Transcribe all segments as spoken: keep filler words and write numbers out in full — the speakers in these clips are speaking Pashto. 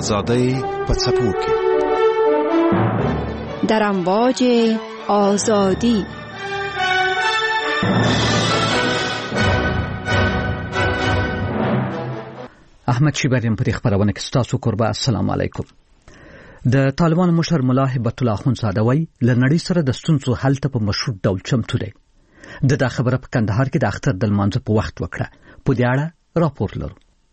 آزادی په څپو کې در امواج آزادی. احمد شیبریم په خبرونه کې ستاسو قربا. السلام علیکم. د طالبان مشر ملا هیبت الله اخوندزاده وایي لنړی سره د ستونزو حل ته په مشروط ډول چمتو دی. د دا خبره په کندهار کې د اختر د لمانځه په وخت وکړه. په دې اړه راپور لرو.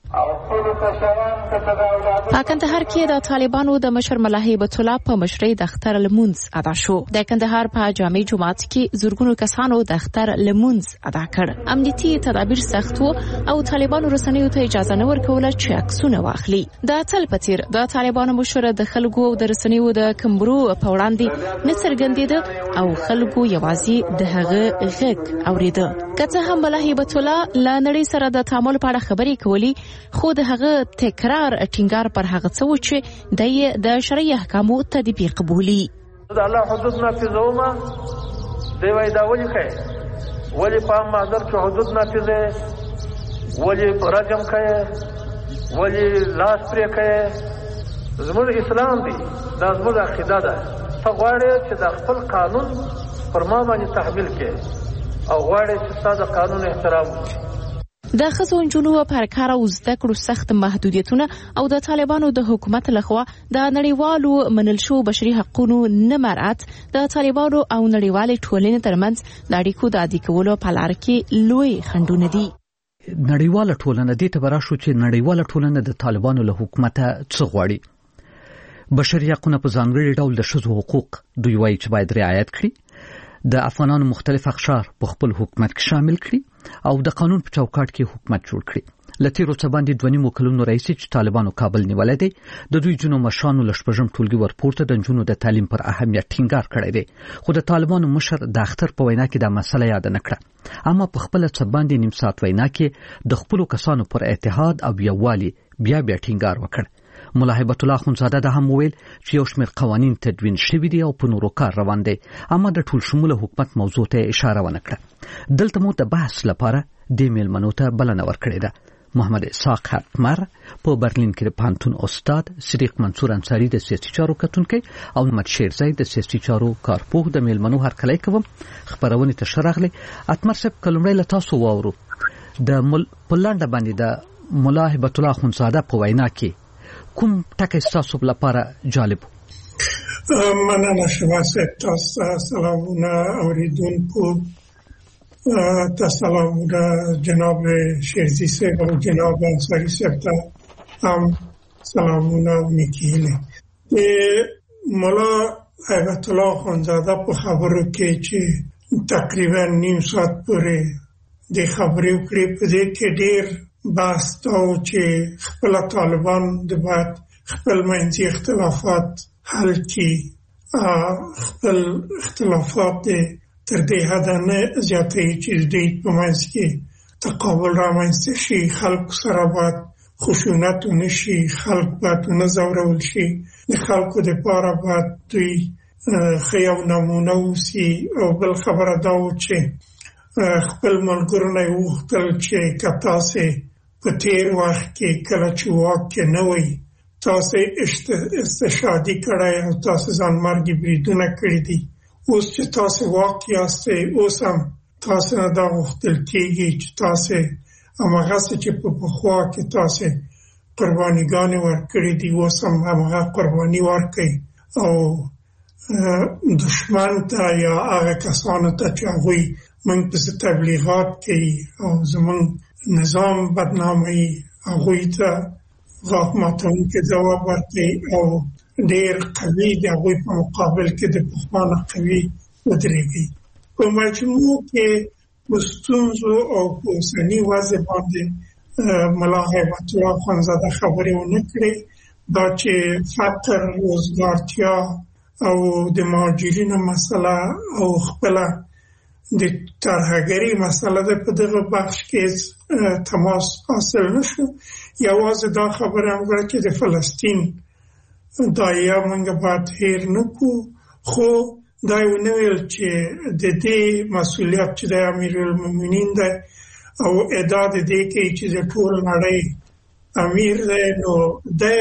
په کندهار کې د طالبانو د مشر ملا هیبت الله په مشرۍ د اختر لمونځ ادا شو. د کندهار په جامع جماعت کې زورګونو کسانو د اختر لمونځ ادا کړ. امنیتي تدابیر سخت وو او طالبانو رسنیو ته اجازه نه ورکوله چې عکسونه واخلي. د تل پتیر د طالبانو مشر د خلکو او د رسنیو د کمبرو په وړاندې نه څرګندېده او خلکو یوازې د هغه غږ اورېده. که څه هم ملا هیبت الله له نړۍ سره د تعامل په اړه خبرې کولې، خو د هغه تکرار ټینګار پر هغه څه و چې د د شرعي احکامو تطبیق بولي. د الله حدود نافذوما دی وای دا ولي کوي، ولي په معذر کې حدود نافذه، ولي رجم کوي، ولي لاس پرې کوي. زموږ اسلام دی، دا زموږ عقیده ده. ته غواړې چې د خپل قانون پر ما باندې تحمیل کړي او غواړې چې ستاسو قانون احترام وکړي. د ښځو نجونو پر کار او زده کړو سخت محدودیتونه او د طالبانو د حکومت لخوا د نړیوالو منل شو بشري حقوقو نه مراعات د طالبانو او نړیوالې ټولنې ترمنځ د اړیکو د عادي کولو په لار کې لوی خنډونه دي. نړیواله ټولنه دې ته براشو چې نړیواله ټولنه د طالبانو له حکومت څخه غواړي. بشري حقوقونه په ځانګړي ډول د ښځو حقوق دوی وایي چې باید رعایت کړي. د افغانانو مختلف اقشار په خپل حکومت کې شامل کړي او د قانون په چوکاټ کې حکومت جوړ کړي. لتیرو څه باندې دوه نیمو کلونو راځي چې طالبانو کابل نیولای دی. د دوی جنو مشانو لشپږم ټولګي ورپورته د جنونو د تعلیم پر اهمیت ټینګار کړی دی. خو د طالبانو مشر د اختر په وینا کې دا مسله یاد نه کړه، اما په خپل څه باندې نیم ساعت وینا کې د خپل کسانو پر اتحاد او یووالي بیا بیا ټینګار وکړ. ملا هیبت الله اخوندزاده د هم ویل چې یو شمېر قوانین تدوین شوي دي او په نورو کار روان دي، اما د ټول شموله حکومت موضوع ته اشاره ونه کړه. دلته مو د بحث لپاره د میلمنو ته بلنه ورکړې ده. محمد اسحاق حکمر په برلین کې د پانتون استاد، صدیق منصور انصاری د سیاسي چارو کتونکي او محمد شیرزی د سیاسي چارو کارپوه د میلمنو هرکلی کوم. خبرونه ته شرغله اتمر صاحب کلمړی له تاسو واورو. د مل پلانډ باندې د ملا هیبت الله اخوندزاده په وینا کې کوم ټکی تاسو لپاره جالب؟ مننه شما صاحب. تاسو سلامونه اوریدونکو، تاسو سلامونه جناب شیرزی صاحب او جناب انصاری صاحب ته هم سلامونه میکیله. ملا هیبت الله اخوندزاده په خبرو کې چې تقریبا نیم ساعت پورې د خبرې وکړې، په دې کې ډېر بحث او چې خپل طالبان د باید خپل منځي اختلافات حل کړي، خپل اختلافات تر دې حد نه زیاتې چې د په منځ کې تقابل رامنځته شي، خلک سره باید خشونت ونشي، خلک باید ونه ځورول شي، د خلکو دپاره باید دوی ښه یو نمونه اوسي. او بل خبره دا و چې خپل ملګرو نه یې وغوښتل چې که تاسې په تیر وخت کې کله چې واک کې نه وئ تاسې استشهادي کړی او تاسې ځانمرګي بریدونه کړي دي، اوس چې تاسې واک یاستئ اوس هم تاسې نه دا غوښتل کېږي چې تاسې هماغسې چې په پخوا کې تاسې قربانیګانې ورکړي دي اوس هم هماغه قرباني ورکړئ او دشمن ته یا هغه کسانو ته چې هغوی موږ پسې تبلیغات کوي او زموږ نظام بدناموي هغوی ته غاښ ماتونکی ځواب ورکړي او ډېر قوي د هغوی په مقابل کې د پخوا نه قوي ودرېږي. په مجموع کې په ستونزو او په اوسني وضع باندې ملا هیبت الله اخوندزاده خبرې ونه کړې. دا چې فقر، روزګارتیا او د مهاجرینو مسله او خپله د ترهګرۍ مسله ده، په دغه بخش کې تماس حاصل نشو. یوازې دا خبره هم کړه چې د فلسطین دایه موږ باید هیر نه کړو، خو دا یې ونه ویل چې د دې مسؤلیت چې د امیرالمؤمنین دی او ادعا د دې کوي چې د ټول نړۍ امیر دی، نو دی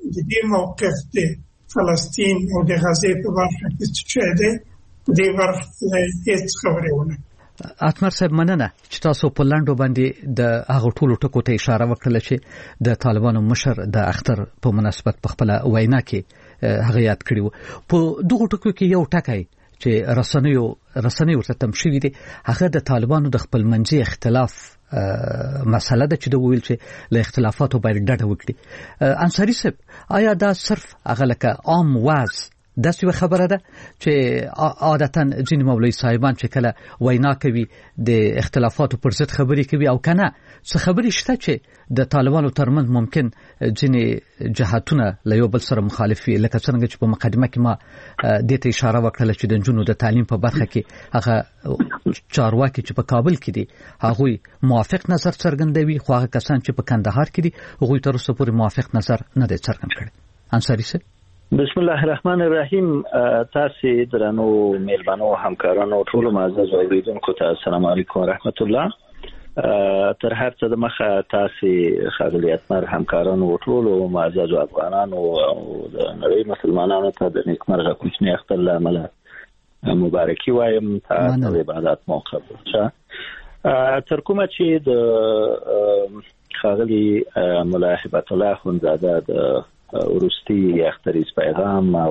د دې موقف د فلسطین او د غزې په برخه کې څه دی د برخه هیڅ خبرې ونه. اتمر صاحب مننه چې تاسو په لاندو باندې د هغه ټولو ټکو ته اشاره وکړه چې د طالبانو مشر د اختر په مناسبت په خپل وینا کې هغه یاد کړی و. په دغه ټکو کې یو ټکی چې رسنیو رسنیو ورته تم شوی دی هغه د طالبانو د خپل منځي اختلاف مسله ده چې د ویل چې له اختلافاتو باید ډډه وکړي. انصاری صاحب آیا دا صرف هغه لکه عام واز دا څه خبره ده چې عادتاً ځینې مولوي صاحبان چې کله وینا کوي د اختلافاتو پر ضد خبرې کوي او کنه څه خبرې شته چې د طالبانو ترمنځ ممکن ځینې جهاتونه له یو بل سره مخالف وي لکه څنګه چې په مقدمه کې ما دې ته اشاره وکړه چې د نجونو د تعلیم په برخه کې هغه چارواکي چې په کابل کې دي هغه موافق نظر څرګندوي خو هغه کسان چې په کندهار کې دي هغه تر اوسه پورې موافق نظر نه دی څرګند کړی. انصاری صاحب بسم الله الرحمن الرحیم. تاسو درنو مهربانو همکارانو ټول معزز اوریدونکو ته السلام علیکم ورحمت الله. تر هر څه د مخه تاسو خاغلی اتمر همکارانو ټول معزز افغانانو او د نړۍ مسلمانانو ته د نیکمرغه کوچنی اختر لامل مبارکي وایم. تاسو د عبادت موقع شه تر کومه چې د خاغلی مولا هبت الله خونزاده د ورستی اختریز پیغام او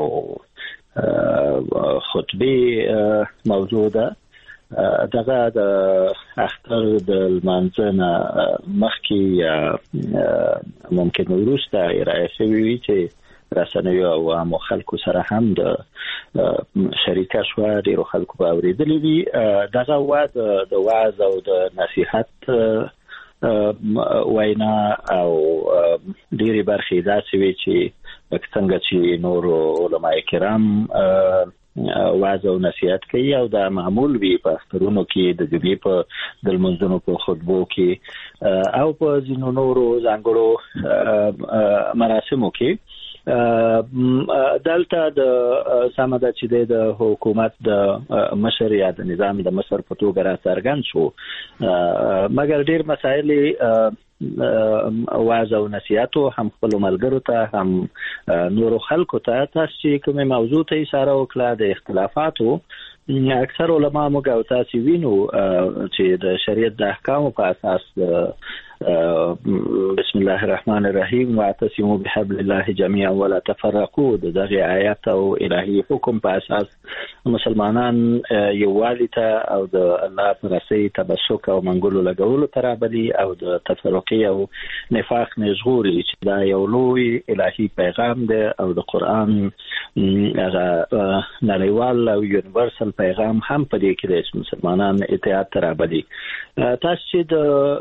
خطبه موضوع ده. دغه د اختر د منځنه مخکې ممکن وروسته ارائه شوی وي چې رسنیو او عامو خلکو سره هم د شریکه شو ډیرو خلکو به اورېدلي وي. دغه وعد د وعظ او د نصیحت وینا او ډېری برخې داسې وي چې څنګه چې نور علماء کرام وعظ او نصیحت کوي او دا معمول وي په اخترونو کې د جمعې په د لمونځونو په خطبو کې او په ځینو نورو ځانګړو مراسمو کې. دلته د سمده چې د حکومت د مشر یا د نظام د مشر په توګه را څرګند شو مګر ډیر مسایل واز او نصیحت هم خپل ملګرو ته هم نورو خلکو ته تاسو چې کومه موضوع ته اشاره وکړه د اختلافاتو اکثر علما موږ او تاسو وینو چې د شریعت د احکامو په اساس بسم الله الرحمن الرحیم واعتصموا بحبل الله جميعا ولا تفرقوا دغه آیات او الهي حکم په اساس مسلمانان یووالي ته او د الله پر رسي تبسک او منګولو لګولو ترابلي او د تفرقي او نفاق نزغوري چې دا یو لوی الهي پیغام دی او د قران هغه نړیوال او یونیورسل پیغام هم په دې کې د مسلمانان اطاعت ترابلي. تاسو چې د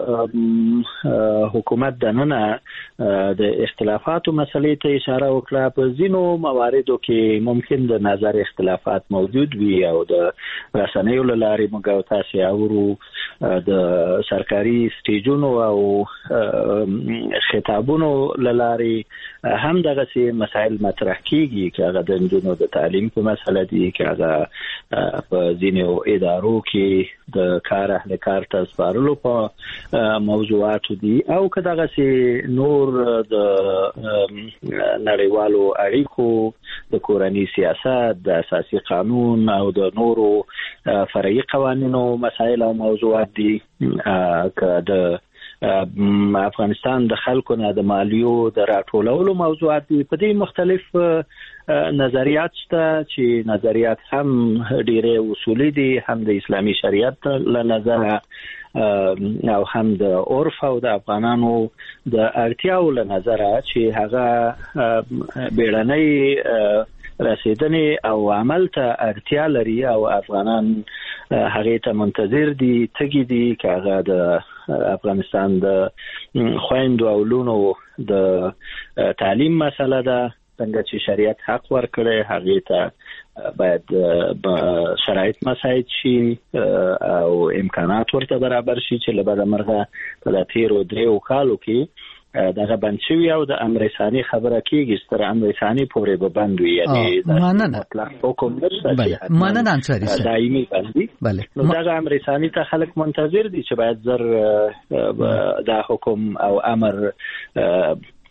حکومت دننه د اختلافاتو مسلې ته اشاره وکړه په ځینو مواردو کې ممکن د نظر اختلافات موجود وي او د رسنیو له لارې موږ تاسو اورو د سرکاري سټیجونو او خطابونو له لارې هم دغه سي مسائل مطرح کیږي چې هغه د نجونو د تعلیم په مسله دي چې هغه په ځینو ادارو کې د کار اهل کار ته سپارلو په موضوعات دي او که دغه سي نور د نړیوالو اړیکو د کورنۍ سیاست د اساسي قانون او د نورو فرعي قوانینو مسائل او موضوعات دي که د افغانستان د خلکو نه د مالیو د راټولولو موضوعات دي. په دې مختلف نظریات شته چې نظریات هم ډېرې اصولي دي هم د اسلامي شریعت له نظره او هم د عرف او د افغانانو د اړتیاو له نظره چې هغه بیړنۍ رسیدنې او عمل ته اړتیا لري او افغانان هغه ته منتظر دي تګي دي چې هغه د افغانستان د خويندو او لونو د تعلیم مسله ده څنګه چې شریعت حق ورکړي هغه ته باید شرایط مساعد شي او امکانات ورته برابر شي چې له بده مرغه په تیرو دریو کالو کې دغه بنچوي او د امریکاني خبره کیږي ستر امریکاني پورې به بند وي یعنی مطلق حکم بله مننه انصاری صاحب دایمي بندي بله نو دغه امریکاني ته خلک منتظر دي چې باید زر دا حکم او امر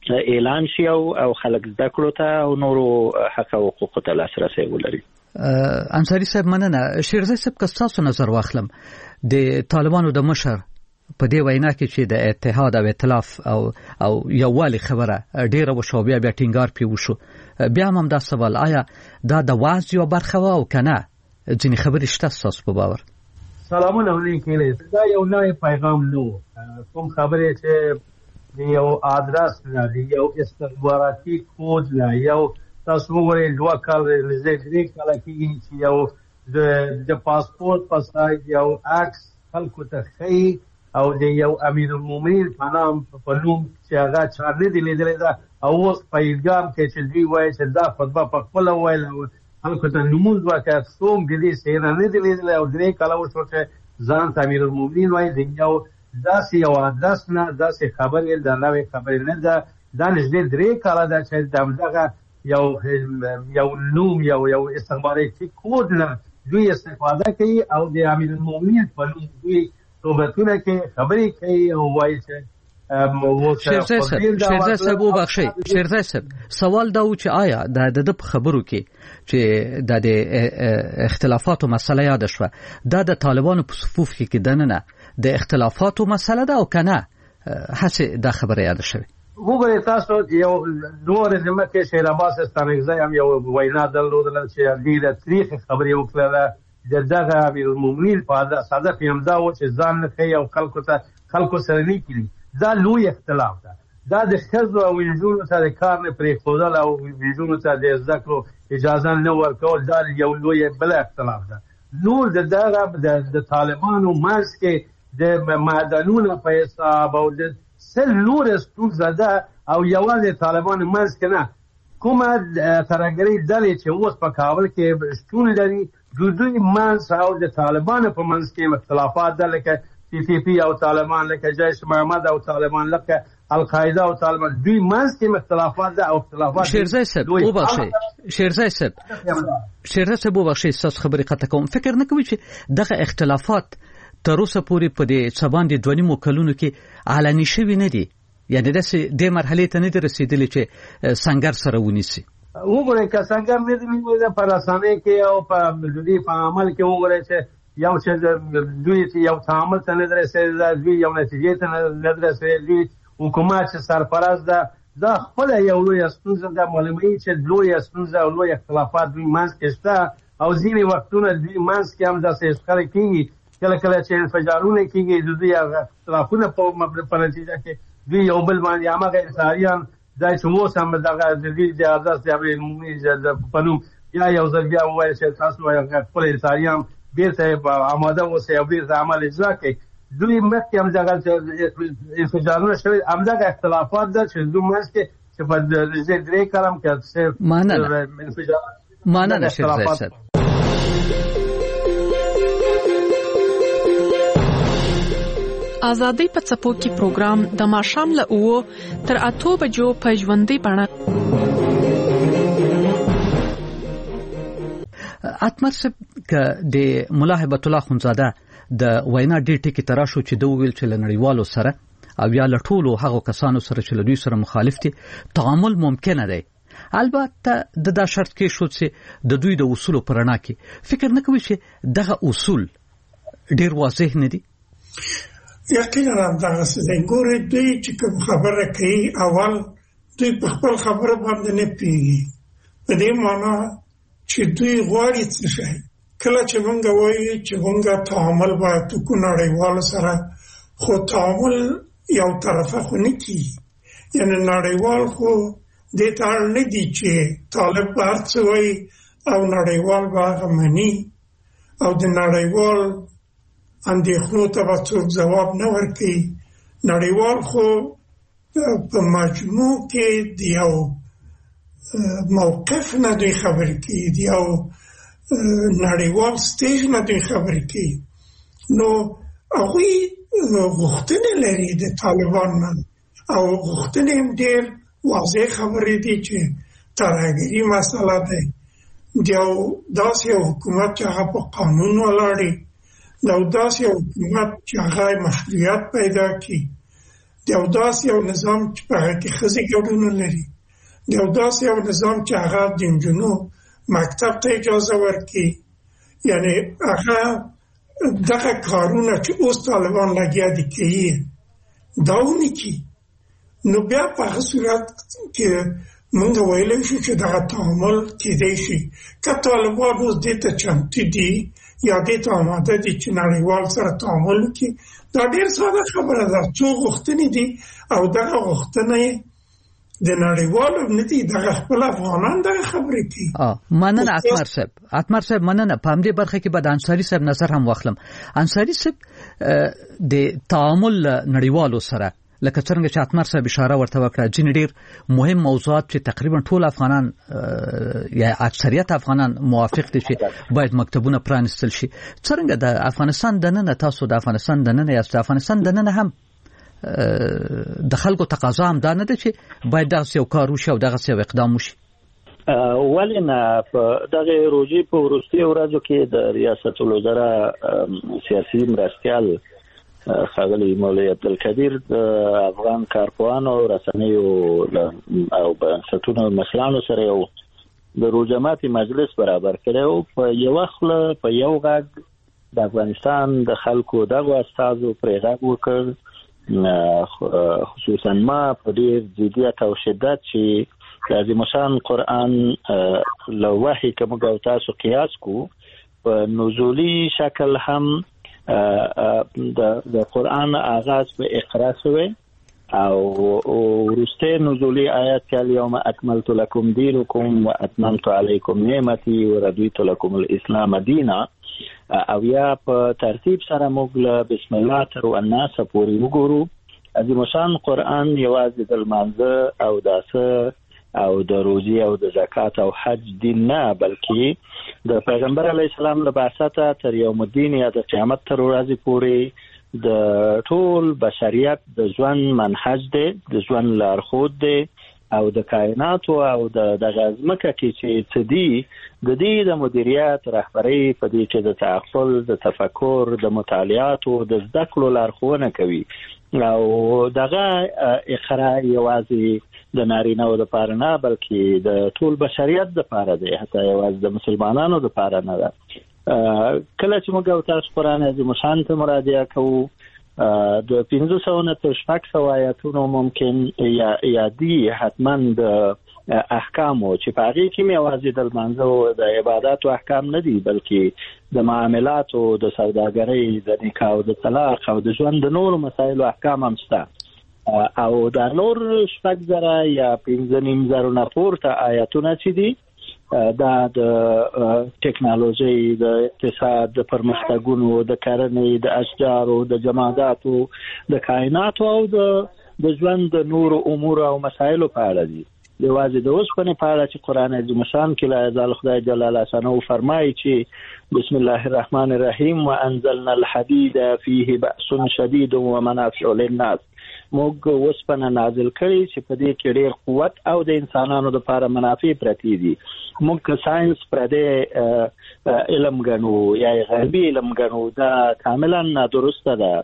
اعلان شي او خلک زده کړو ته او نورو حق او حقوق ته لاسرسي ولري. انصاری صاحب مننه. شیرزی صاحب که تاسو نظر واخلم د طالبانو د مشر په دې وینا کې چې د اتحاد او ائتلاف او او یووالي خبره ډیره وشو بیا بیا ټینګار پی وشو بیا هم دا سوال آیا دا د واز یو برخه و او کنه ځینې خبرې شته تاسو په باور؟ سلامونه علیکم. دا یو نوې پیغام نو کوم خبرې چې یو آدرس نه دی یو استخباراتي کود نه یو تاسو وګورئ دوه کال لږه درې کال کې چې یو د د پاسپورت پاسای یو عکس خلکو ته خی او د یو امیر المؤمنین په نام په نوم چې هغه چارلې دی لیدلې دا او اوس په ایلګام کې چې دوی وایي چې دا خطبه په خپل وایي خلکو ته نمونځ وکړ څوم دې سینا نه دی لیدلې او درې کاله وشو چې ځان امیر المؤمنین وایي د یو داسې یو انداز نه داسې خبرې د نوې خبرې نه ده دا نږدې درې کاله ده چې دغه یو یو نوم یو یو استخباراتي کود نه دوی استفاده کوي او د امیر المؤمنین په نوم دوی صحبتونه کې خبرې کوي او وایي چې شیرزی صاحب شیرزی صاحب وبخشئ شیرزی صاحب سوال دا و چې آیا د د خبرو کې چې د اختلافاتو مسله یاد شوه دا د طالبانو په صفوف کې دننه د اختلافاتو مسله ده او کنه هڅه دا خبره یاد شوه؟ وګورئ تاسو یو نور د مکه شهر عباس ستانګزای هم یو وینا درلودل چې ډیره تاریخ خبرې وکړه دغه امیر المؤمنین په ساده پیمدا و چې ځان نه کوي او خلکو ته خلکو سره نه کړي دا لوی اختلاف ده دا د خزو او وینځونو سره کار نه پرې خودل او وینځونو ته د ذکر اجازه نه ورکول دا یو لوی بل اختلاف ده. نور د دغه د طالبانو مارس کې د معدنونو په حساب او د سل نور ستونزه ده او یوازې طالبان مارس کې نه کومه ترګری دلې چې اوس په کابل کې شتون لري د دوی مارس او د طالبانو په منځ کې اختلافات ده لکه تی تی پی او طالبان لکه جیش محمد او طالبان لکه القاعده او طالبان دوی منځ کې اختلافات ده او اختلافات شیرزی صاحب وبخشئ شیرزی صاحب شیرزی صاحب وبخشئ تاسو خبرې قطع کوم فکر نه کوي چې دغه اختلافات تر اوسه پورې په دې سبان دي دوه نیمو کلونو کې اعلاني شوي نه دي یعنی داسې دې مرحلې ته نه دي رسېدلي چې سنګر سره ونیسي؟ وګورئ که څنګه مې د میوه په رسنۍ کې او په دوی په عمل کې وګورئ چې یو چې دوی یو تعامل ته نه رسېدل دوی یو نتیجې ته نه رسېدل دوی حکومت چې سرپرست ده دا خپل یو لوی ستونزه ده معلومي چې لوی ستونزه او لوی اختلافات دوی منځ کې شته او ځینې وختونه دوی منځ کې هم داسې شخړې کېږي کله کله چې انفجارونه کېږي د دوی اختلافونه په نتیجه کې دوی یو بل باندې هماغه انساریان دا چې اوس هم دغه د دوی د ازاس د امیر المؤمنین په نوم یا یو ځل بیا وویل چې تاسو خپل انساریان بیرته آماده اوسئ او بیرته عمل اجرا کړئ دوی مخکې هم دغه انفجارونه شوي همدغه اختلافات ده چې دوی منځ کې چې په درې کال هم کې مننه شیرزی صاحب. آزادۍ په څپو کې پروګرام د ماښام له اوو تر اتو بجو په ژوندۍ بڼه اتمر صاحب که د ملا هیبت الله خونزاده د وینا ډیر ټکی تراشو چې دوی ویل چې لنړیوالو سره او یا لټولو هغه کسانو سره چې دوی سره مخالف دي تعامل ممکن دی البته د دا شرط کې شو چې د دوی د اصول پرنا کې فکر نه کوي چې دغه اصول ډیر واضح نه دي. یقینا دغه څه ګوري دوی چې کوم خبره کوي اول دوی په خپل خبره باندې نه پیږي په دې معنی چې دوی غواړي څه شي کله چې موږ وایو چې موږ تعامل باید وکړو نړیوال سره خو تعامل یو طرفه خو نه کیږي یعنی نړیوال خو دې ته نه دي چې طالب ورڅ وایي او نړیوال به مني او د نړیوال اندېښنو ته به څوک ځواب نه ورکوي نړیوال خو په مجموع کې د یو موقف نه دوی خبرې کوي د یو نړیوال سټیج نه دوی خبرې کوي نو هغوی غوښتنې لري د طالبان نه او غوښتنې هم ډېر واضح خبرې دي چې ترهګري مسله ده د یو داسې یو حکومت چې هغه په قانون ولاړ وي د داسې یو حکومت چې هغه مشروعیت پیدا کړي د یو داسې یو نظام چې په هغه کې ښځې ګډون لري، د یو داسې یو نظام چې هغه د نجونو مکتب ته اجازه ورکړي، یعنی هغه دغه کارونه چې اوس طالبان لګیا دي کوي دا ونکړي، نو بیا په هغه صورت کې موږ ویلی شو چې دغه تعامل کیدی شي. که طالبان اوس دې ته چمتو دي یا دې ته آماده دي چې نړیوال سره تعامل وکړي، دا ډېر ساده خبره ده. څو غوښتنې دي او دغه غوښتنې د نړیوالو نه دي، دغه خپل افغانان دغه خبرې کوي. مننه اتمر صاحب. اتمر صاحب مننه. په همدې برخه کې به د انصاري صاحب نظر هم واخلم. انصاري صاحب د تعامل نړیوالو سره لکه څنګه چې اتمر صاحب اشاره ورته وکړه، ځینې ډېر مهم موضوعات چې تقریبا ټول افغانان یا اکثریت افغانان موافق دي چې باید مکتبونه پرانیستل شي. څنګه د افغانستان دننه تاسو د افغانستان دننه یا د افغانستان دننه هم د خلکو تقاضا هم دا نه ده چې باید دغه یو کار وشي او دغه یو اقدام وشي؟ ولې نه، په دغه روزي په وروستیو ورځو کې د ریاست الوزرا سیاسي مرستیال ښاغلي مولوي عبدالقدیر د افغان کارپوهانو او رسنیو او بنسټونو مسلانو سره یو د روزماتي مجلس برابر کړی. په یو خوله په یو غږ د افغانستان د خلکو دغه استازو پرې غږ وکړ، خصوصا ما په ډېر جدیت او شدت چې د عظیم شان قرآن له وحي که موږ او تاسو قیاس کو، په نزولي شکل هم د قرآن آغاز به اقرا شوی او ورسته نزولی آیات که اليوم اکملت لکم دینکم و اتممت علیکم نعمتی و رضیت لکم الاسلام دینا، او یا په ترتیب سره موږ له بسم الله تر الناس پورې وګورو. عظیم شان قرآن یوازې د لمانځه او داسه او د روزي او د زکات او حج دین نه، بلکې د پیغمبر علی السلام له بعثته تر یوم الدین یا د قیامت تر ورځې پورې د ټول بشریت د ژوند منهج دی، د ژوند لارښود دی او د کائنات او د دغه ځمکه کې چې څه دي د دې د مدیریت رهبري په دې کې د تعقل، د تفکر، د مطالعات او د زده کړو لارښوونه کوي. او دغه اقرا یوازې د نارینه او د پاره نه بلکې د ټول بشریت د پاره دی، حتی یوازې د مسلمانانو د پاره نه ده. کله چې موږ او تاسو قرآن عظیم شان ته مراجعه کوو، د پنځه سوه نه تر شپږ سوه آیاتونو ممکن یادي حتما د احکامو چې په هغې کې مې یوازې د لمانځه او د عباداتو احکام نه دي، بلکې د معاملاتو، د سوداګرۍ، د نکاح او د طلاق او د ژوند د نورو مسایلو احکام هم شته. او دا نور شپږ زره یا پنځه نیم زره نه پورته آیاتونه چې دي دا د ټکنالوژي، د اقتصاد، د پرمختګونو، د کرنې، د اشجارو، د جماداتو، د کائناتو او د ژوند د نورو امور او مسایلو په اړه دي. یوازې د اوسپنې په اړه چې قرآن عظیم شان کې لا یزال خدای جل شانه فرمایي چې بسم الله الرحمن الرحیم وانزلنا الحديد فيه بأس شديد ومنافع للناس، موږ اوسپنه نازل کړي چې په دې کې ډېر قوت او د انسانانو لپاره منافع پرتی دي. موږ که ساينس پر دې علم ګڼو یا غربي علم ګڼو، دا کاملا نادرسته ده.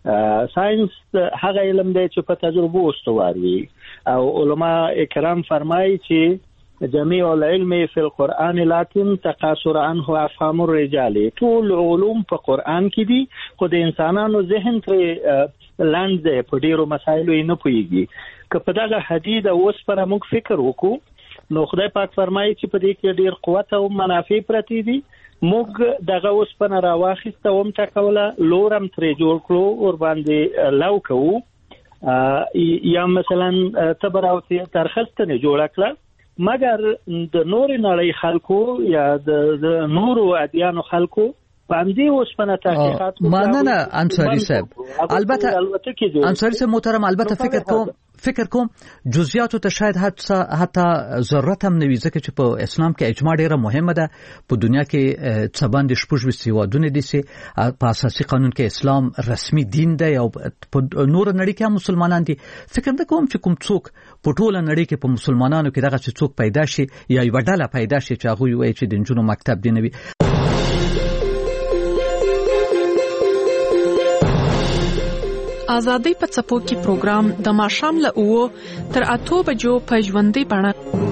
ساينس هغه علم دی چې په تجربه استوار وي، او علما کرام فرمایي چې جميع العلم في القرآن لكن تقاصر عنه افهام الرجال، ټول علوم په قرآن کې دي خو د انسانانو ذهن ترې لاند دی، په ډیرو مسایلو یې نه پوهیږي. که په دغه حدید او اوسپنه موږ فکر وکړو نو خدای پاک فرمایي چې په دې کې ډیر قوت او منافع پرتی دي. موږ دغه اوسپنه راواخیسته او هم ټکوله، لورم ترې جوړ کړو، ور باندې لو کوو، یا مثلا تبر او ترخستنې جوړه کړه، مګر د نور نړۍ خلکو یا د نورو ادیانو خلکو باندې اوسپنه تحقیقات مننه انصاری صاحب. البته انصاری صاحب محترم، البته فکر کوم فکر کوم جزئیاتو ته شاید حتی حتی ضرورت هم نوي، ځکه چې په اسلام کې اجماع ډیره مهمه ده. په دنیا کې څه باندې شپږ ویشت هیوادونه دي چې په اساسي قانون کې اسلام رسمي دین دی او په نور نړۍ کې هم مسلمانان دي. فکر نه کوم چې کوم څوک په ټوله نړۍ کې په مسلمانانو کې دغه څوک پیدا شي یا یو ډله پیدا شي چې هغه وایي چې د نجونو مکتب دی نه وي. ازادي په څپو کې پروګرام د ماښام له اوو تر اتو بجو په ژوندۍ بڼه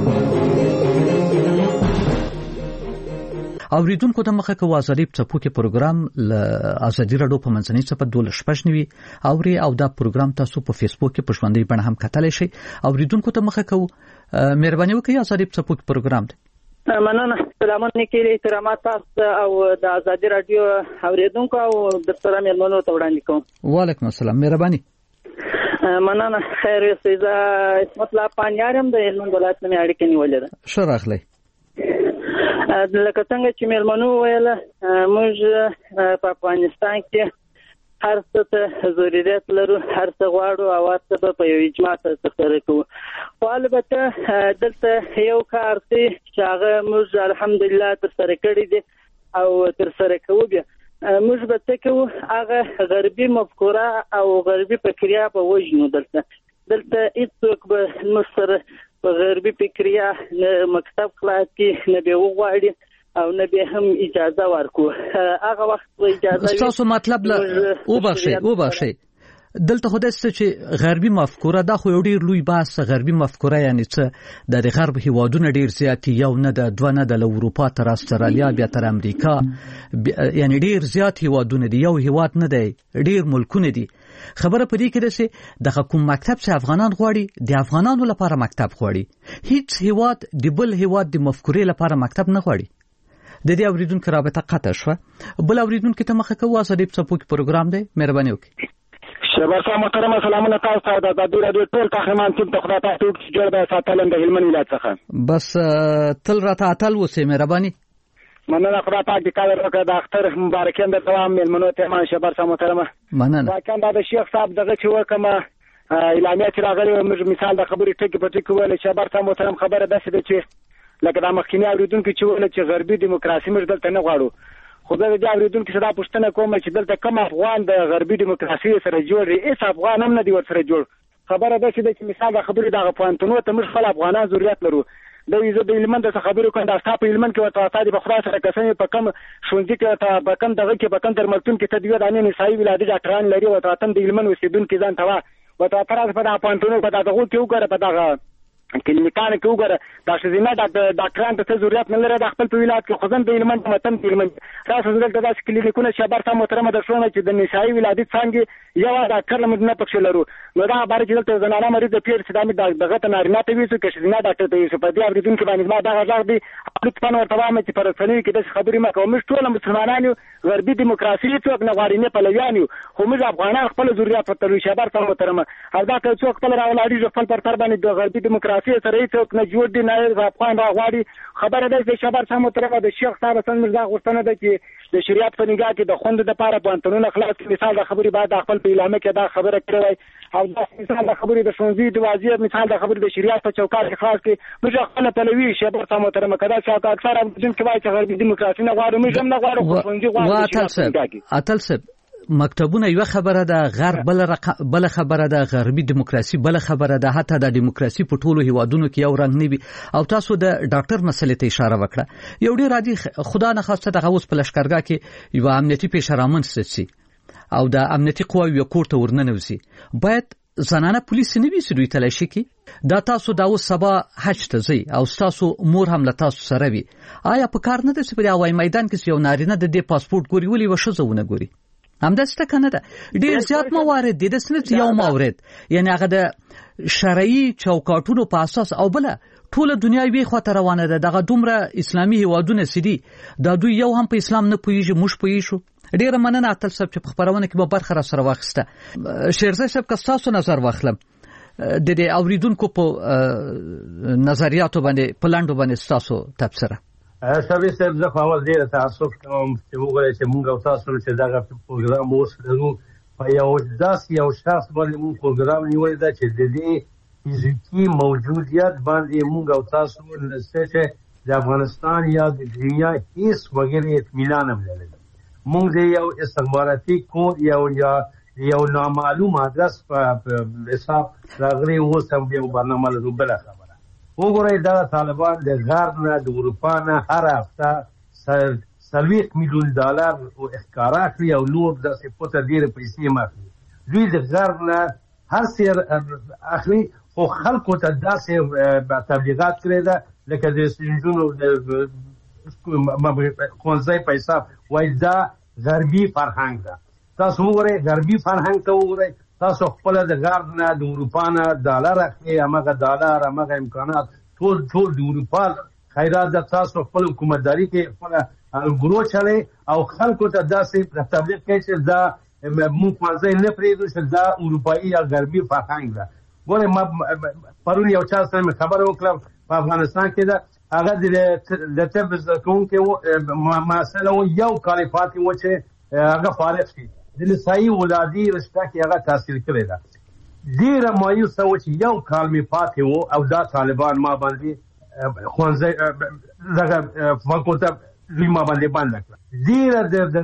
اوریدونکو ته مخه کوي ازادي په څپو کې پروګرام ل ازادي رادیو په منځنۍ صفحه دوله شپږنوي اوري او دا پروګرام تاسو په فیسبوک کې په ژوندۍ بڼه هم کتلی شئ. اوریدونکو ته مخه کوي مهرباني وکړئ ازادي په څپو کې پروګرام دی. مننه. سلامونه کېږي احترامات تاسو او د ازادي رادیو اوریدونکو او د سره مېلمنو ته وړاندې کوم. وعلیکم السلام. مهرباني. مننه. خیر اوسئ. زه اسمت الله پانیار یم د هلمند ولایت نه مې اړیکه نیولې ده. ښه راغلی. لکه څنګه چې مېلمنو ویله موږ په افغانستان کې هر څه ته ضرورت لرو، هر څه غواړو او هر څه په یو اجماع ترسره کوو. خو البته دلته یو کار دی چې هغه موږ الحمدلله ترسره کړی دی او ترسره کوو. بیا موږ به څه کوو؟ هغه غربي مفکوره او غربي فکریا به وژنو. دلته دلته هېڅوک به موږ سره په غربي فکریا نه مکتب خلاص کړي، نه به وغواړي او نه به هم اجازه ورکو. هغه وخت به اجازه وي. تاسو مطلب له وبخښئ وبخښئ دلته خو داسې چې غربي مفکوره دا خو یو ډېر لوی بحث. غربي مفکوره یعنې څه؟ د غرب هیوادونه ډېر زیات یو نه د دوه نه د له اروپا تر استرالیا بیا تر امریکا، یعنې ډېر زیات هیوادونه دي، یو هیواد نه دی، ډېر ملکونه دي. خبره پدې کې ده چې د کوم مکتب چې افغانان غواړي د افغانانو لپاره مکتب غواړي. هیڅ هیواد د بل هیواد د مفکورې لپاره مکتب نه غواړي. د دې اوریدونکو رابطه قطع شوه. بل اوریدونکو ته مخه کوو ازادي په څپو کې پروګرام دی. مهرباني وکړئ. شبکه محترمه سلامونه تاسو ته د ازادي رادیو ټول تخریمان ټیم ته خدای تاسو ته جوړ به ساتلم د هلمند ولایت څخه. بس تل راته اتل وسه. مهرباني. مننه. خدای پاک دې کار وکړي. د اختر مبارکي هم درته وایم مېلمنو ته. مان شبکه محترمه مننه. واکن دا د شیخ صاحب دغه چې وکم اعلامیه چې راغلی موږ مثال د خبرې ټکی په ټکی ویل. شبکه محترم خبره ده چې لکه دا مخکینی اوریدونکو چې ویل چې غربي دیموکراسي موږ دلته نه غواړو. خو دا د اوریدونکو صدا پوښتنه کوم چې دلته کوم افغان د غربي دیموکراسي سره جوړ دی؟ هیڅ افغان هم نه دی ورسره جوړ. خبره ده چې مثال د خبرې دغه پوهنتونو ته موږ خپل افغانان ضرورت لرو. د ویزه د هلمند څخه خبرې کوم دا تاسو په هلمند کې ورته تاسو په خدا سره کسانې په کم شونځي کې ته په کم دغه کې په کم درملتون کې تدویر دانې نسایي ولادي ډاکټران لري او تاسو د هلمند اوسیدونکو ځان ته وا او تاسو په دغه پوهنتونو په دغه کې وګوره په دغه کلینیکانو کې وګوره دا شزینه ډاکټران ته ضرورت نه لري. د خپل په ولایت کې خو ځن د هلمند متن د هلمند تاسو دلته داسې کلینیکونه شبر ته محترمه د شونه چې د نسایي ولادي څنګه یو ډاکټر موږ نه پکښ لرو. نو دا بار چې دلته زنانه مریض د پیر سدامي دغه ته نارینه ته ویسو کې شزینه ډاکټر ته ویسو. په دې اوریدونکو باندې ما دا غږ دی خپل په ورته وایم چې پر رسنۍ کې د خبرې ما کوم. موږ ټول مسلمانان یو، غربي دیموکراسي څوک نه غواړي، نه پلویان یو، خو موږ افغانان خپل ضرورت په تلوي شبر ته محترمه او دا که څوک خپل راولاړي خپل پر تر باندې د غربي دیموکراسي سره څوک نه جوړ دي نه افغان راغواړي. خبره ده چې شبر سم محترمه د شیخ صاحب سن مرزا غوښتنه ده چې د شریعت په نگاه کې د خوند د لپاره پوهنتونونه خلاص کړي. مثال د خبرې بعد خپل په اعلامیه کې دا خبره کړې او دا مثال د خبرې د شونځي د وازیه مثال د خبرې د شریعت په چوکاټ کې خلاص کړي. موږ خپل پلوي شبر سم محترمه کدا چې اکثر جن کې وایي چې غربي دیموکراسي نه غواړي، موږ هم نه غواړو، خو شونځي غواړو. اتل صاحب مکتبونه یو خبره ده، غرب بل بل خبره ده، غربي دیموکراسي بل خبره ده. حتی د دیموکراسي په ټولو هیوادونو کې یو رنګ نه وي. او تاسو د ډاکټر مسلې ته اشاره وکړه. یو ډیر عادي خدا نه خواسته دغه اوس په لشکرګاه کې یو امنیتي پیښه رامنځته شي او د امنیتي قواوو یو کور ته ورننوځي. باید زنانه پولیس نه وي چې دوی تلاشي کوي. دا تاسو دا اوس سبا حج ته ځئ او تاسو مور هم له تاسو سره وي. آیا په کار نه ده چې په هوایي میدان کې یو نارینه د دې پاسپورت ګوري ولې و ښځه ونه ګوري؟ همداسته کنه ده. ډیر زیات موارد دي د سنت یو مورد، یعنی هغه د شرعي چوکاټونو په اساس او بل ټول دنیا وی خاطر روانه ده. دغه دومره اسلامي هیوادونه سدي دا دوی یو هم په اسلام نه پويږي، موږ پويشو. ډیر مننه اتل صاحب چې په خبرونه کې به برخه را سره واخسته. شیرزه صاحب که تاسو نظر واخلم د دې اوریدونکو په نظریاتو باندې پلاندو باندې تاسو تبصره. شابه صاحب زه خو اول ډېر تاسف کوم چې وګورئ چې موږ او تاسو چې دغه پروګرام اوس لرو په یو داسې یو شخص باندې موږ پروګرام نیولې ده چې د دې فزیکي موجودیت باندې موږ او تاسو چې د افغانستان یا د دنیا هیڅ وګړي اطمینان هم نه لري. موږ یو استخباراتي کود یو یا یو نامعلوم ادرس په حساب راغلي اوس هم یو برنامه لرو. بل خبره وګورئ دا طالبان د غرب نه د اروپا نه هر هفته څلوېښت میلیون ډالر او احکارا کړي او نور داسې پوته ډېرې پیسې ماخلي. دوی د غرب نه هر څه اخلي خو خلکو ته داسې تبلیغات کړی ده لکه د سنجونو د ښوونځي پیسې وایي دا غربي فرهنګ ده. تاسو وګورئ غربي فرهنګ ته وګورئ، تاسو خپل د غرب نه د اروپا نه ډالر اخلي، هماغه ډالر هماغه امکانات ټول ټول د اروپا خیرات ده. تاسو خپل حکومتداري کې خپل ګروه چلئ او خلکو ته داسې تبلیغ کوي چې دا موږ ښوونځی نه پرېږدو چې دا اروپایي یا غربي فرهنګ ده. ګورئ ما پرون یو چا سره مې خبره وکړه په افغانستان کې ده، هغه د طب زده کوونکی مسله و یو کال یې پاتې و چې هغه فارغ شي، د نسایي ولادي رشته کې هغه تحصیل کړې ده. ډېره مایوسه و چې یو کال مې پاتې و او دا طالبان ما باندې ښوونځی دغه فاکولټه دوی ما باندې بنده کړه. ډېره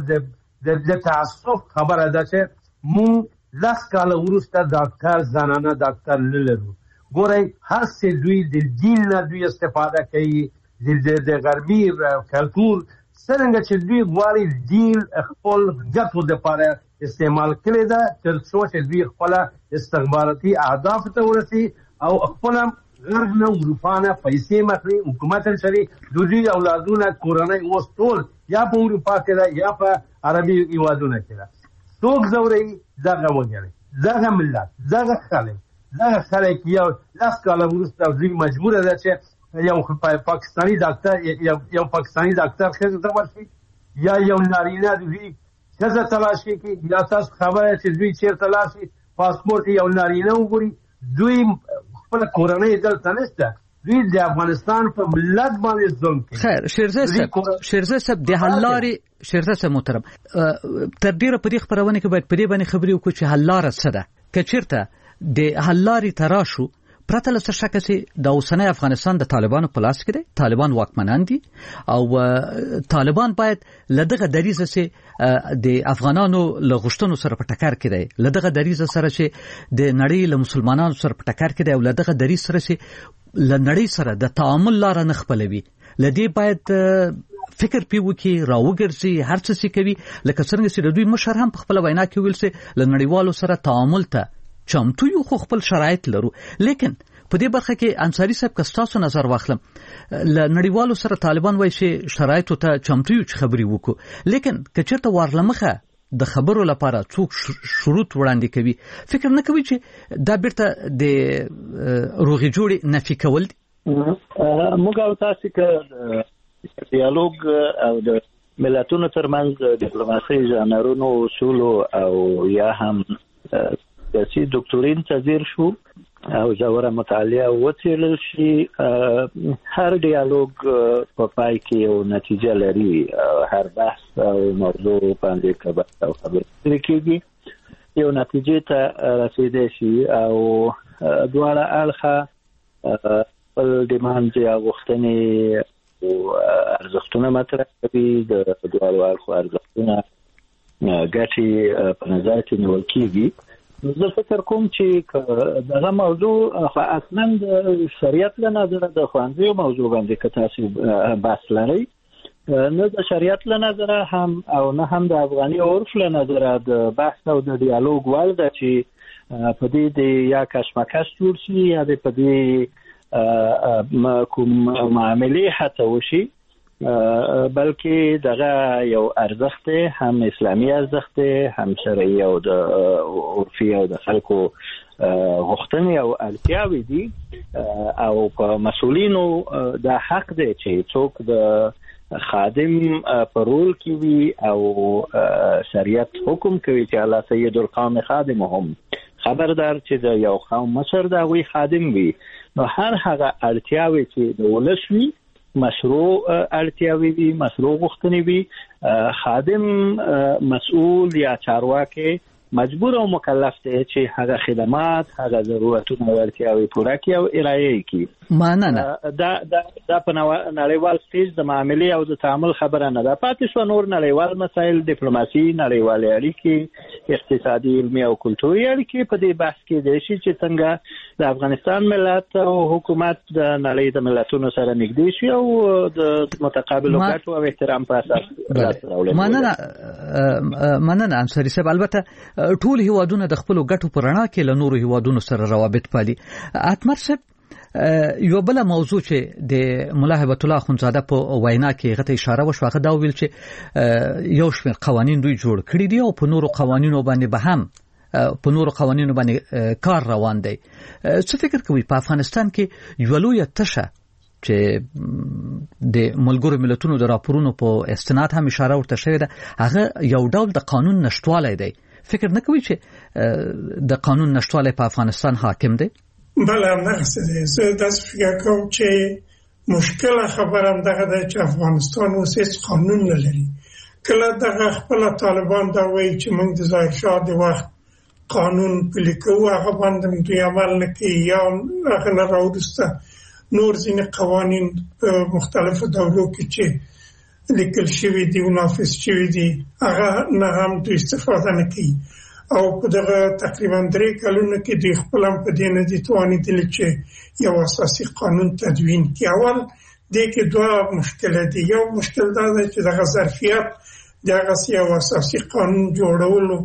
د تعصب خبره ده چې مونږ لس کاله وروسته ډاکټر زنانه ډاکټر نه لرو. ګورئ هر څه دوی د دین نه دوی استفاده کوي، د غربي کلتور څرنګه چې دوی غواړي دین خپل ګټو دپاره استعمال کړې ده تر څو چې دوی خپله استخباراتي اهدافو ته ورسي او خپله غرب نه اروپا نه پیسې مخلي حکومت شري د دوی اولادونه کورنۍ اوس ټول یا په اروپا کې ده یا په عربي هېوادونه کې ده. څوک ځوروي؟ دغه وګړي، دغه ملت، دغه خلک دغه خلک یو لس کاله وروسته دوی مجبوره ده چې یو پاکستاني ډاکټر یو پاکستاني ډاکټر ښځې ته ورشي یا یو نارینه دوی ښځه تلاش کړي یا تاسو خبره چې دوی چېرته لاړ شي پاسپورټ یو نارینه وګوري. دوی خپله کورنۍ دلته نشته، دوی د افغانستان په ملت باندې ظلم کوي. خیر شیرزه صاحب شیرزه صاحب د حل لارې شیرزه صاحب محترم تر ډیره په دې خبرونه کې باید په دې باندې خبرې وکړو چې حل لاره څه ده. که چېرته د حل لارې ته راشو پرته له څه شکه چې د اوسنی افغانستان د طالبانو په لاس کې دی، طالبان واکمنان دي او طالبان باید له دغه دریځه چې د افغانانو له غوښتنو سره په ټکر کې دی، له دغه دریځه سره چې د نړۍ له مسلمانانو سره په ټکر کې دی او له دغه دریځ سره چې له نړۍ سره د تعامل لاره نه خپلوي، له دې باید فکر پی وکړي راوګرځي هر څه چې کوي. لکه څرنګه چې د دوی مشر هم په خپله وینا کې ویل چې له نړیوالو سره تعامل ته چمتو یو، خو خپل شرایط لرو. لیکن په دې برخه کې انصاري صاحب که ستاسو نظر واخلم له نړیوالو سره طالبان وایي چې شرایطو ته چمتو یو چې خبرې وکړو، لیکن که چېرته ورلمخه د خبرو لپاره څوک شروط وړاندې کوي فکر نه کوي چې دا بیرته د روغې جوړې نفي کول دي؟ موږ او تاسو که ډیالوګ او د ملتونو ترمنځ ډیپلوماسي ژانرونو اصولو او یا هم سیاسي دکتورین تذیر شو او ژوره مطالعه وڅېړل شي، هر ډیالوګ په پای کې یو نتیجه لري، هر بحث او موضوع باندې کبر او خبرې کېږي یو نتیجې ته رسېدی شي او دواړه اړخه خپل ډیمانډ یا غوښتنې او ارزښتونه مطرح کوي. د دواړو اړخو ارزښتونه ګټې په نظر کې نیول کېږي. زه فکر کوم چې دغه موضوع اصلا د شریعت له نظره د ښوونځیو موضوع باندې که تاسو بحث لرئ، نه د شریعت له نظره هم او نه هم د افغاني عرف له نظره د بحث او د ډیالوګ وړ ده چې په دې د یا کشمکش جوړ شي یا د په دې کوم معاملې حتی وشي، بلکې دغه یو ارزښت دی، هم اسلامي ارزښت دی، هم شرعي او د عرفي او د خلکو غوښتنې او اړتیاوې دي او په مسؤلینو دا حق دی چې څوک د خادم په رول کې وي او شریعت حکم کوي چې الله سید القوم خادمهم، خبردار چې د یو قوم مشر د هغوی خادم وي. نو هر هغه اړتیاوې چې د ولس وي مشروع اړتیاوې وي، مشروع غوښتنې وي، خادم مسؤول یا چارواکي مجبور او مکلف دی چې هغه خدمات، هغه ضرورتونه او اړتیاوې پوره کړي او ارایه یې کړي. مننه. دا دا دا په نړیوال سټیج د معاملې او د تعامل خبره نه ده. پاتې شو نور نړیوال مسایل، ډیپلوماسي، نړیوالې اړیکې، اقتصادي، علمي او کلتوري اړیکې په دې بحث کې دی چې څنګه د افغانستان ملت او حکومت د نړۍ د ملتونو سره نږدې شي او د متقابلو ګټو او احترام په اساس راځي. مننه مننه انصاري صاحب. البته ټول هیوادونه د خپل ګټو پر رڼا کې له نورو هیوادونو سره روابط پالي. اتمر صاحب یو بل موضوع چې د مولا هبت الله اخوندزاده په وینا کې غته اشاره وشوه دا ویل چې یو شمېر قوانین دوی جوړ کړي دي او په نورو قوانینو باندې به هم په نورو قوانینو باندې کار روان دی. څه فکر کوي په افغانستان کې یو لوی تشه چې د ملګرو ملتونو د راپورونو په استناد هم اشاره ورته شوې ده هغه یو ډول د قانون نشټوالی دی؟ فکر نه کوي چې د قانون نشټوالی په افغانستان حاکم دی؟ بله همدغسې دی. زه داسې فکر کوم چې مشکله خبره همدغه ده چې افغانستان اوس هېڅ قانون نه لري. کله دغه خپله طالبان دا وایي چې موږ د ظاهرشاه د وخت قانون پلي کوو هغه باندې دوی عمل نه کوي یا هغه نه راوروسته نور ځینې قوانین په مختلفو دورو کې چې لیکل شوي دي او نافذ شوي دي هغه نه هم دوی استفاده نه کوي او په دغه تقریبا درې کلونو کې دوی خپل هم په دې نه دي توانېدلي چې یو اساسي قانون تدوین کړي. اول دې کې دوه مشکله دي. یو مشکل دا دی چې دغه ظرفیت دغسې یو اساسي قانون جوړولو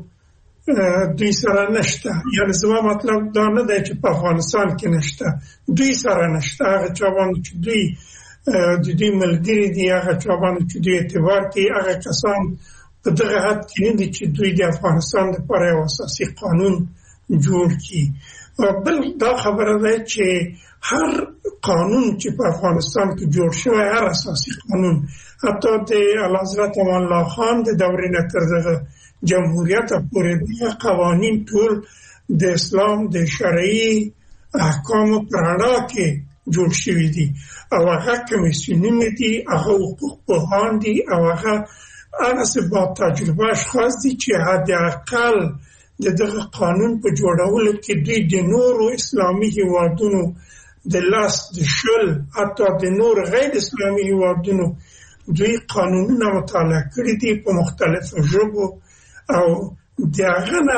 دوی سره نشته. یعنې زما مطلب دا نه دی چې په افغانستان کې نشته، دوی سره نشته. هغه چا باندې چې دوی د دوی ملګري دي، هغه چا باندې چې دوی اعتبار کوي، هغه کسان په دغه حد کې نه دي چې دوی د افغانستان لپاره یو اساسي قانون جوړ کړي. بل دا خبره ده چې هر قانون چې په افغانستان کې جوړ شوی، هر اساسي قانون، حتی د اعلیحضرت امان الله خان د دورې نه تر دغه جمهوریت پورې دغه قوانین ټول د اسلام د شرعي احکامو په رڼا کې جوړ شوي دي او هغه کمیسیونونه دي، هغه حقوق پوهان دي او هغه هغسې با تجربه اشخاص دي چې حداقل د دغه قانون په جوړولو کې دوی د نورو اسلامي هیوادونو د لاس د شل حتی د نور غیر اسلامي هیوادونو دوی قانونونه مطالعه کړي دي په مختلفو ژبو او د هغه نه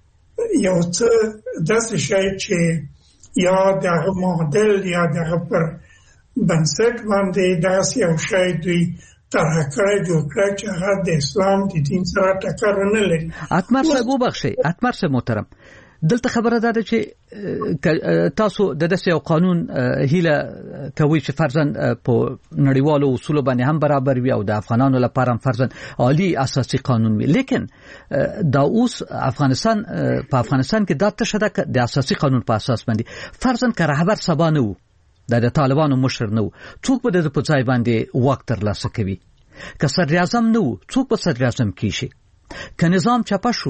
یو څه داسې شی چې یا د هغه معادل یا د هغه پر بنسټ باندې داسې یو شی دوی طرح کړی جوړ کړی چې هغه د اسلام د دین سره ټکر نه لري. اتمر صاحب وبخښئ، اتمر صاحب محترم، دلته خبره ده چې تاسو د داسې یو قانون هیله کوي چې فرضاً په نړیوالو اصولو باندې هم برابر وي او د افغانانو لپاره هم فرضاً عالی اساسي قانون وي، لیکن دا اوس افغانستان په افغانستان کې دا تشه ده د اساسي قانون په اساس باندې فرضاً که رهبر سبا نه وو، د طالبانو مشر نه وو، څوک به د په ځای باندې واک ترلاسه کوي؟ که صدر اعظم نه وو، څوک به صدر اعظم کیږي؟ که نظام چپه شو،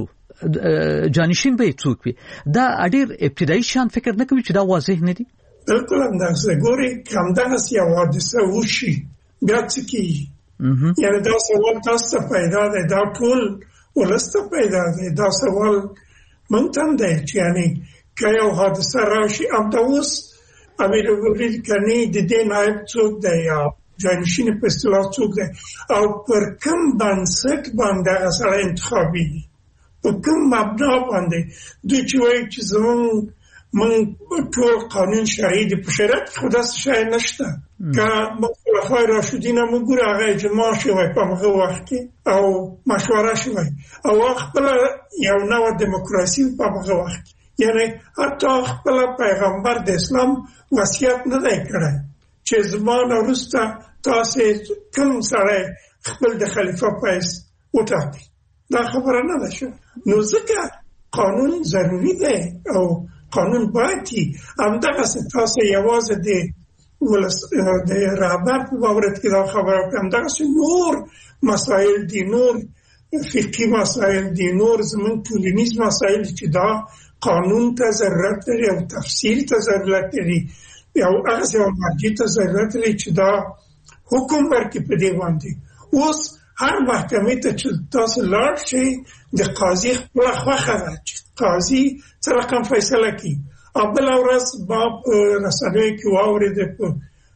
جانشین به څوک وي؟ دا ډېر ابتدایي شیان فکر نه کوي چې دا واضح نه دي؟ بلکل همدغسې. ګورې که همدغسې یو حادثه وشي بیا څه کېږي؟ یعنې دا سوال تاسو ته پیدا دی، دا ټول ولس ته پیدا دی، دا سوال موږ ته هم دی چې یعنې که یو حادثه راشي همدا اوس امیر ولید کنی د دې نایب څوک دی یا جانشین په اصطلاح څوک دی او پر کوم بنسټ باندې هغه سړی انتخابېږي، په کوم مبنا باندې دوی چې وایي چې زموږ موږ ټول قانون شرعي دی. په شریعت کې خو داسې شی نشته. که موږ خلفای راشدین هم وګورو هغه اجماع شوی په همغه وخت کې او مشوره شوی او خپله یو نوع دموکراسي په همغه وخت کې، یعنی حتی خپله پیغمبر د اسلام وصیت نه دی کړی چې زما نه وروسته تاسې کوم سړی خپل د خلیفه په حیث وټاکئ. دا خبره نه ده شوې. نو ځکه قانون ضروري دی او قانون باید وي. همدغسې تاسې یوازې د ولس د رهبر په بابت کې دا خبره وکړه، همدغسې نور مسایل دي، نور فقهي مسایل دي، نور زموږ ټولنیز مسایل چې دا قانون ته ضرورت لري او تفسیر ته ضرورت لري او هغسې یو مرجع ته ضرورت لري چې دا حکم ورکړي په دې باندې. اوس هر محکمې ته چې تاسو لاړ شئ د قاضي خپله خوښه ده چې قاضي څه رقم فیصله کړي. او بله ورځ ما په رسنیو کې واورېده په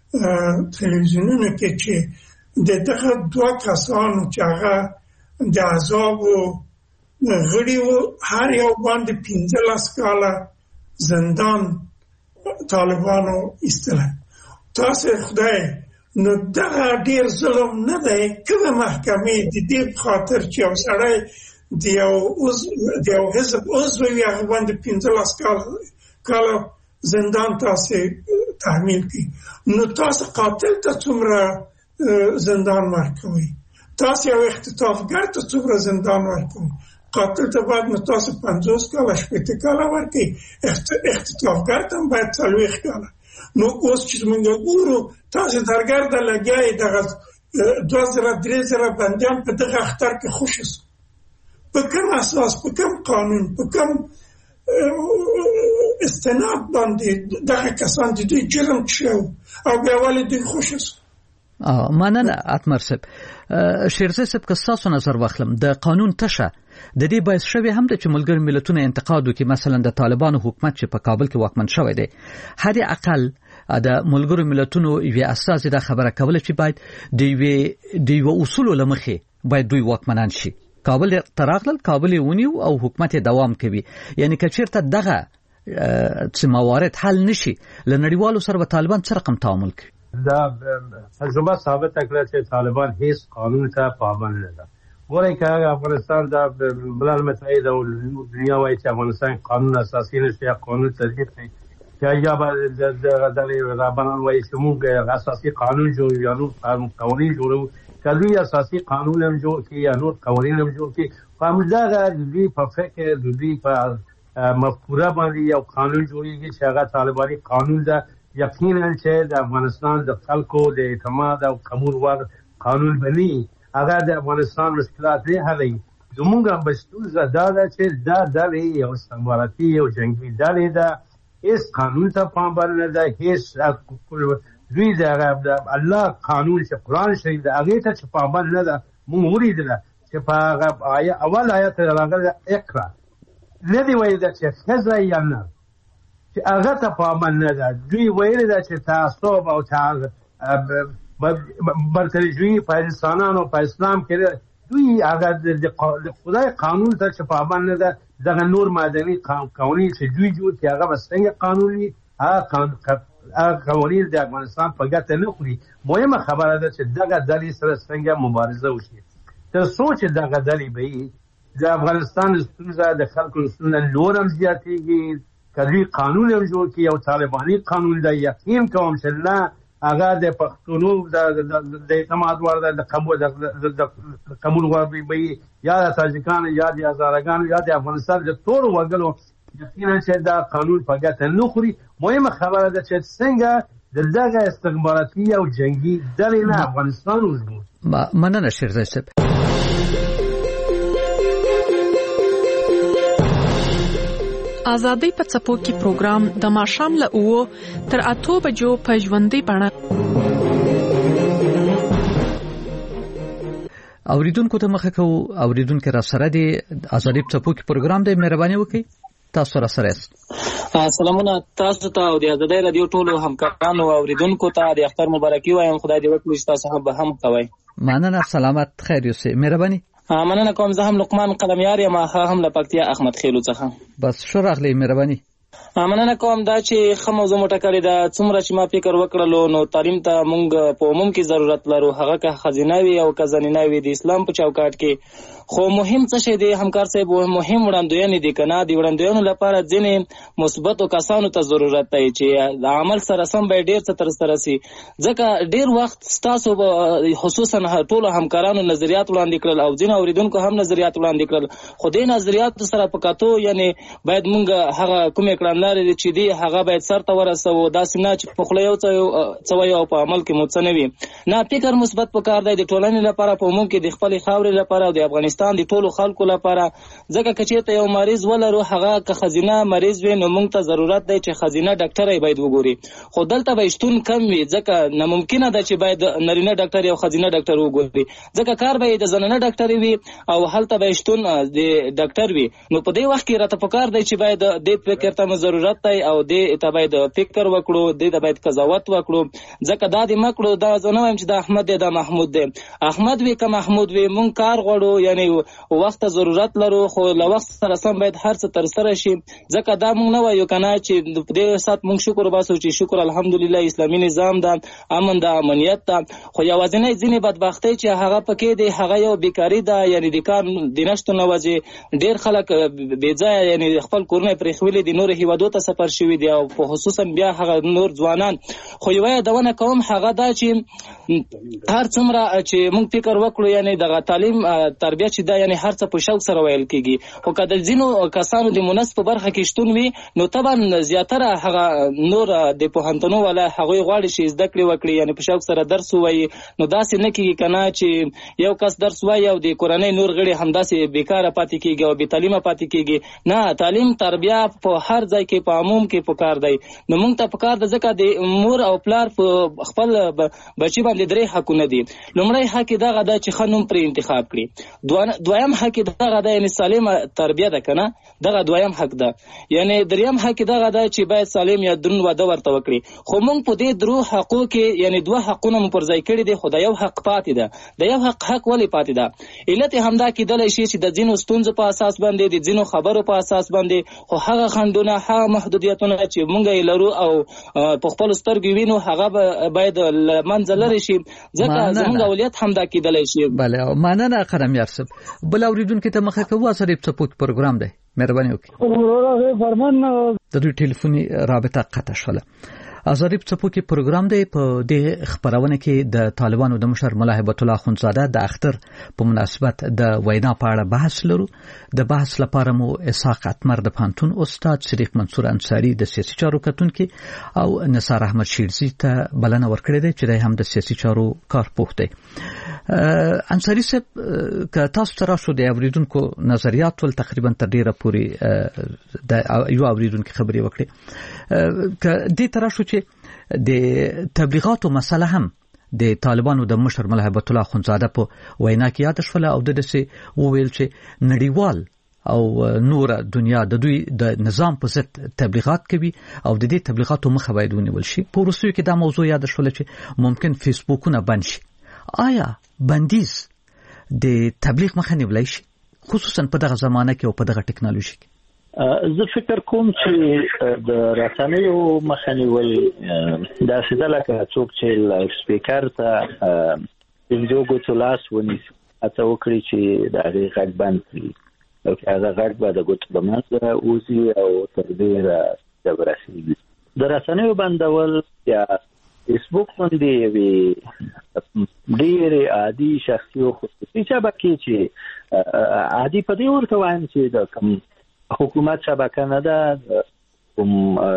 تلویزیونونو کې چې د دغه دوه کسانو چې هغه د عذابو غړي وو هر یو باندې پنځلس کاله زندان طالبانو ایستلی. تاسو خدای نو دغه ډیر ظلم نه دی؟ کومه محکمې د دې په خاطر چې یو سړی د یو اوس د یو حزب عضو وي هغه باندې پنځلس کاله کاله زندان تاسو تحمیل کی نو تاسو قاتل ته څومره زندان ورکوي تاسو یو اختطافګر ته څومره زندان ورکوي قاتل ته باید نو تاسو پنځوس کاله شپږ کاله ورکوي اختطافګر ته باید څلوېښت کاله نو اوس چې موږ ګورو تاسو درګرده لګیای دغه دوه زره درې زره بندیان په دغه اختر کې خوشي سو په کوم اساس په کوم قانون په کوم استناد باندې دغه کسان د دوی جرم شو او بیا ولې دوی خوشي سو مننه اتمر صاحب شیرزی صاحب که تاسو نظر واخلم د قانون تشه د دې باعث شوی هم د چې ملګری ملتونو انتقاد وکړي مثلا د طالبانو حکومت چې په کابل کې واکمن شوی دی هر اقل د ملګری ملتونو یو اساس د خبره کوله چې باید د یو د یو اصول لمخې باید دوی واکمنان شي کابل تراغل کابل ونیو او حکومت دوام کوي یعنی که چیرته دغه چې موارد حل نشي لنړیوالو سره به طالبان څه رقم تعامل کوي دا تجربه ثابت کړه چې طالبان هیڅ قانون ته پابند نه دي ګورئ که افغانستان د ملل متحد او دنیا وايي چې افغانستان قانون اساسي نشي قانون تطبیق کوي یا یا د د رابطان وايي چې موږ اساسي قانون جوړو یا نور قوانين جوړو کله اساسي قانون هم جوړ کړي یا نور قوانين هم جوړ کړي فهمدا د دې په فکر د دې په مفکوره باندې یو قانون جوړیږي چې هغه طالباني قانون ده یقینا چې د افغانستان د خلکو د اعتماد او قبول وړ قانون بني هغه د افغانستان مشکلات نه حلوي زموږ بشتو زدا ده چې دا د یو استعماراتي او جنگي دلې ده هیڅ قانون ته پابند نه ده هیڅ دوی د الله قانون چې قرآن شریف ده هغه ته پابند نه ده موږ ولیدل چې په اول آیت راغلی اقرا نه دی وایي چې ښځه یا نه چې هغه ته پابند نه ده دوی ویل ده چې تعصب او برترجوی په انسانانو په اسلام کې دوی هغه د خدای قانون ته چې پابند نه ده دغه نور مدني قوانین چې دوی جوړ کړي هغه څنګه قانوني هغه قوانین د افغانستان په ګټه نه خوري مهمه خبره ده چې دغه ډلې سره څنګه مبارزه وشي تر څو چې دغه ډلې به د افغانستان ستونزه د خلکو ستونزه نورم زیاتېږي کله قانون هم جوړ کړي او طالباني قانون دا یقین کوم چې نه هغه د پښتونو د اعتماد وړ د قبول د قبول وړ به یا د تاجکان یا د هزارګان یا د افغانستان د ټول وګړو یقینا چې دا قانون په ګټه نه خوري مهمه خبره ده چې څنګه دغه استخباراتي او جنگي ډلې نه افغانستان وژغوري مننه شیرزی صاحب ازادي په څپو کې پروګرام د ماښام له اوو تر اتو بجو په ژوندۍ بڼه اوریدونکو ته مخه کو اوریدونکو را سره دی ازادي په څپو کې پروګرام دی مهرباني وکړئ تاسو را سره است سلامونه تاسو ته او د ازادي رادیو ټولو همکارانو او اوریدونکو ته د اختر مبارکي وایم خدای دې وکړي تاسو هم به هم کوي مننه سلامت خیر اوسئ مهرباني مننه کوم زه هم لقمان قلمیار یم هم له پکتیا احمد خیلو څخه بس شو راغلی مهرباني مننه کوم دا چې خموزه موټه کړی دا څومره چې ما فکر وکړلو نو تعلیم ته مونږ په عموم کې ضرورت لرو هغه که خزینه وي او که زنینه وي د اسلام په چوکاټ کې خو مهم څه شی دی همکار صاحب مهم وړاندوینې دي کنه د وړاندوینو لپاره ځینې مثبتو کسانو ته ضرورت دی چې د عمل سره سم به ډیر څه تر سره سي ځکه ډیر وخت تاسو خصوصا ټول همکارانو نظریات وړاندې کړل او ځینې اوریدونکو هم نظریات وړاندې کړل خو دې نظریات سره پکاتو یعنی باید مونږ هغه کومې کړنلارې چې دی هغه باید سر ته ورسو داسې نه چې په خله یو څه وي او په عمل کې مو څه نه وي نه فکر مثبت پکار دی د ټولنې لپاره په عموم کې د خپل خاورې لپاره او د افغانستان د ټولو خلکو لپاره ځکه چې ته یو مریض ولرو هغه که خزینه مریض وي نو موږ ته ضرورت دی چې خزینه ډاکټر یې باید وګوري خو دلته به شتون کم وي ځکه ناممکنه ده چې باید نارینه ډاکټر یو خزینه ډاکټر وګوري ځکه کار به د زنانه ډاکټر وي او هلته به شتون د ډاکټر وي نو په دې وخت کې راته پکار دی چې باید د فکر ته مو ضرورت دی او دې ته باید فکر وکړو، دې ته باید قضاوت وکړو. ځکه دا دې مکړو دا زه نه وایم چې دا احمد دی دا محمود دی، احمد وي که محمود وي مونږ کار غواړو، یعنی وخت ضرورت لرو خو له وخت سره سم باید هر څه ترسره شي. ځکه دا مونږ نه وایو که نه چې په دې سات مونږ شکر وباسو چې شکر الحمدلله اسلامي نظام ده، امن ده، امنیت ده. خو یوازینی ځینې بدبختۍ چې هغه پکې دی هغه یو بیکاري ده، یعنی د کار د نشتون له وجې ډېر خلک بېځایه یعنی خپل کورونه یې پرېښولي دي، نورو هېوادو ته سفر شوي دي او په خصوصا بیا هغه نور ځوانان. خو یوه یادونه کوم هغه دا چې هر څومره چې موږ فکر وکړو یعنی دغه تعلیم تربیه چې دا یعنی هر څه په شوق سره ویل کېږي، خو که د ځینو کسانو د مونث په برخه کې شتون وي نو طبعا زیاتره هغه نور د پوهنتونو والا هغوی غواړي چې زده کړې وکړي یعنی په شوق سره درس ووایي. نو داسې نه کېږي که نه چې یو کس درس وایي او د کورنۍ نور غړي همداسې بېکاره پاتې کېږي او بې تعلیمه پاتې کېږي. نه، تعلیم تربیه په هر ځای کې په عموم کې پکار دی. نو موږ ته پکار ده ځکه د مور او پلار په خپل بچي باندې درې حقونه دي. لومړی حق دغه ده چې ښه نوم پرې انتخاب کړي، دویم حق دغه ده یعنې سالمه تربیه ده که نه، دغه دویم حق ده. یعنې دریم حق دغه ده چې باید سالم یا دروند واده ورته وکړي. خو موږ په دې درو حقو کې یعنې دوه حقونه مو پر ځای کړي دي، خو د یو حق پاتې ده. د یو حق حق ولې پاتې ده؟ علت یې همدا کېدلی شي چې د ځینو ستونزو په اساس باندې د ځینو خبرو په اساس باندې خو هغه خنډونه هغه محدودیتونه چې موږ یې لرو او په خپلو سترګو وینو هغه باید له منځه لرې شي، ځکه زموږ اولویت همدا کېدلی شي. بله، مننه قلمیر صاحب. بل اورېدونکي ته مخه کوو، اثر سپورت پروګرام دی، مهرباني وکړئ. د دوی ټلیفوني رابطه قطع شوله. ازاریب څپوکي پروګرام دی. په دې خبرونه کې د طالبانو د مشر ملا هیبت الله اخوندزاده د اختر په مناسبت د وینا په اړه بحث لرو. د بحث لپاره مو اسحاق اتمر د پانتون استاد، شریف منصور انصاری د سیاسي چارو کتونکي او نثار احمد شیرزی ته بلنه ورکړې ده چې هم د سیاسي چارو کارپوه دی. انصاری صاحب، که تاسو ته راشو د اوریدونکو نظریات ول تقریبا تر ډیره پورې د یو اوریدونکو خبرې وکړي، که دې ته راشو چې د تبلیغاتو مسله هم د طالبانو د مشر ملا هیبت الله اخوندزاده په وینا کې یاد شوله او د دسې وویل چې نړیوال او نور دنیا د دوی د نظام په ضد تبلیغات کوي او د دې تبلیغاتو مخه باید ونیول شي. په وروستیو کې دا موضوع یاد شوله چې ممکن فیسبوکونه بند شي. آیا بندیز د تبلیغ مخه نیولای شي، خصوصا په دغه زمانه کې او په دغه ټکنالوژي کې؟ زه فکر کوم چې د رسنیو مخه نیول داسې ده لکه څوک چې لاوډ سپیکر ته پنځو ګوتو لاس ونیسي، هڅه وکړي چې د هغې غږ بند کړي او چې هغه غږ به د ګوتو له منځه وځي او تر ډېره ژبه رسېږي. د رسنیو بندول یا فیسبوک باندې یوې ډېرې عادي شخصي او خصوصي شبکې چې عادي په دې ورته وایم چې د کوم حکومت شبکه نه ده، کوم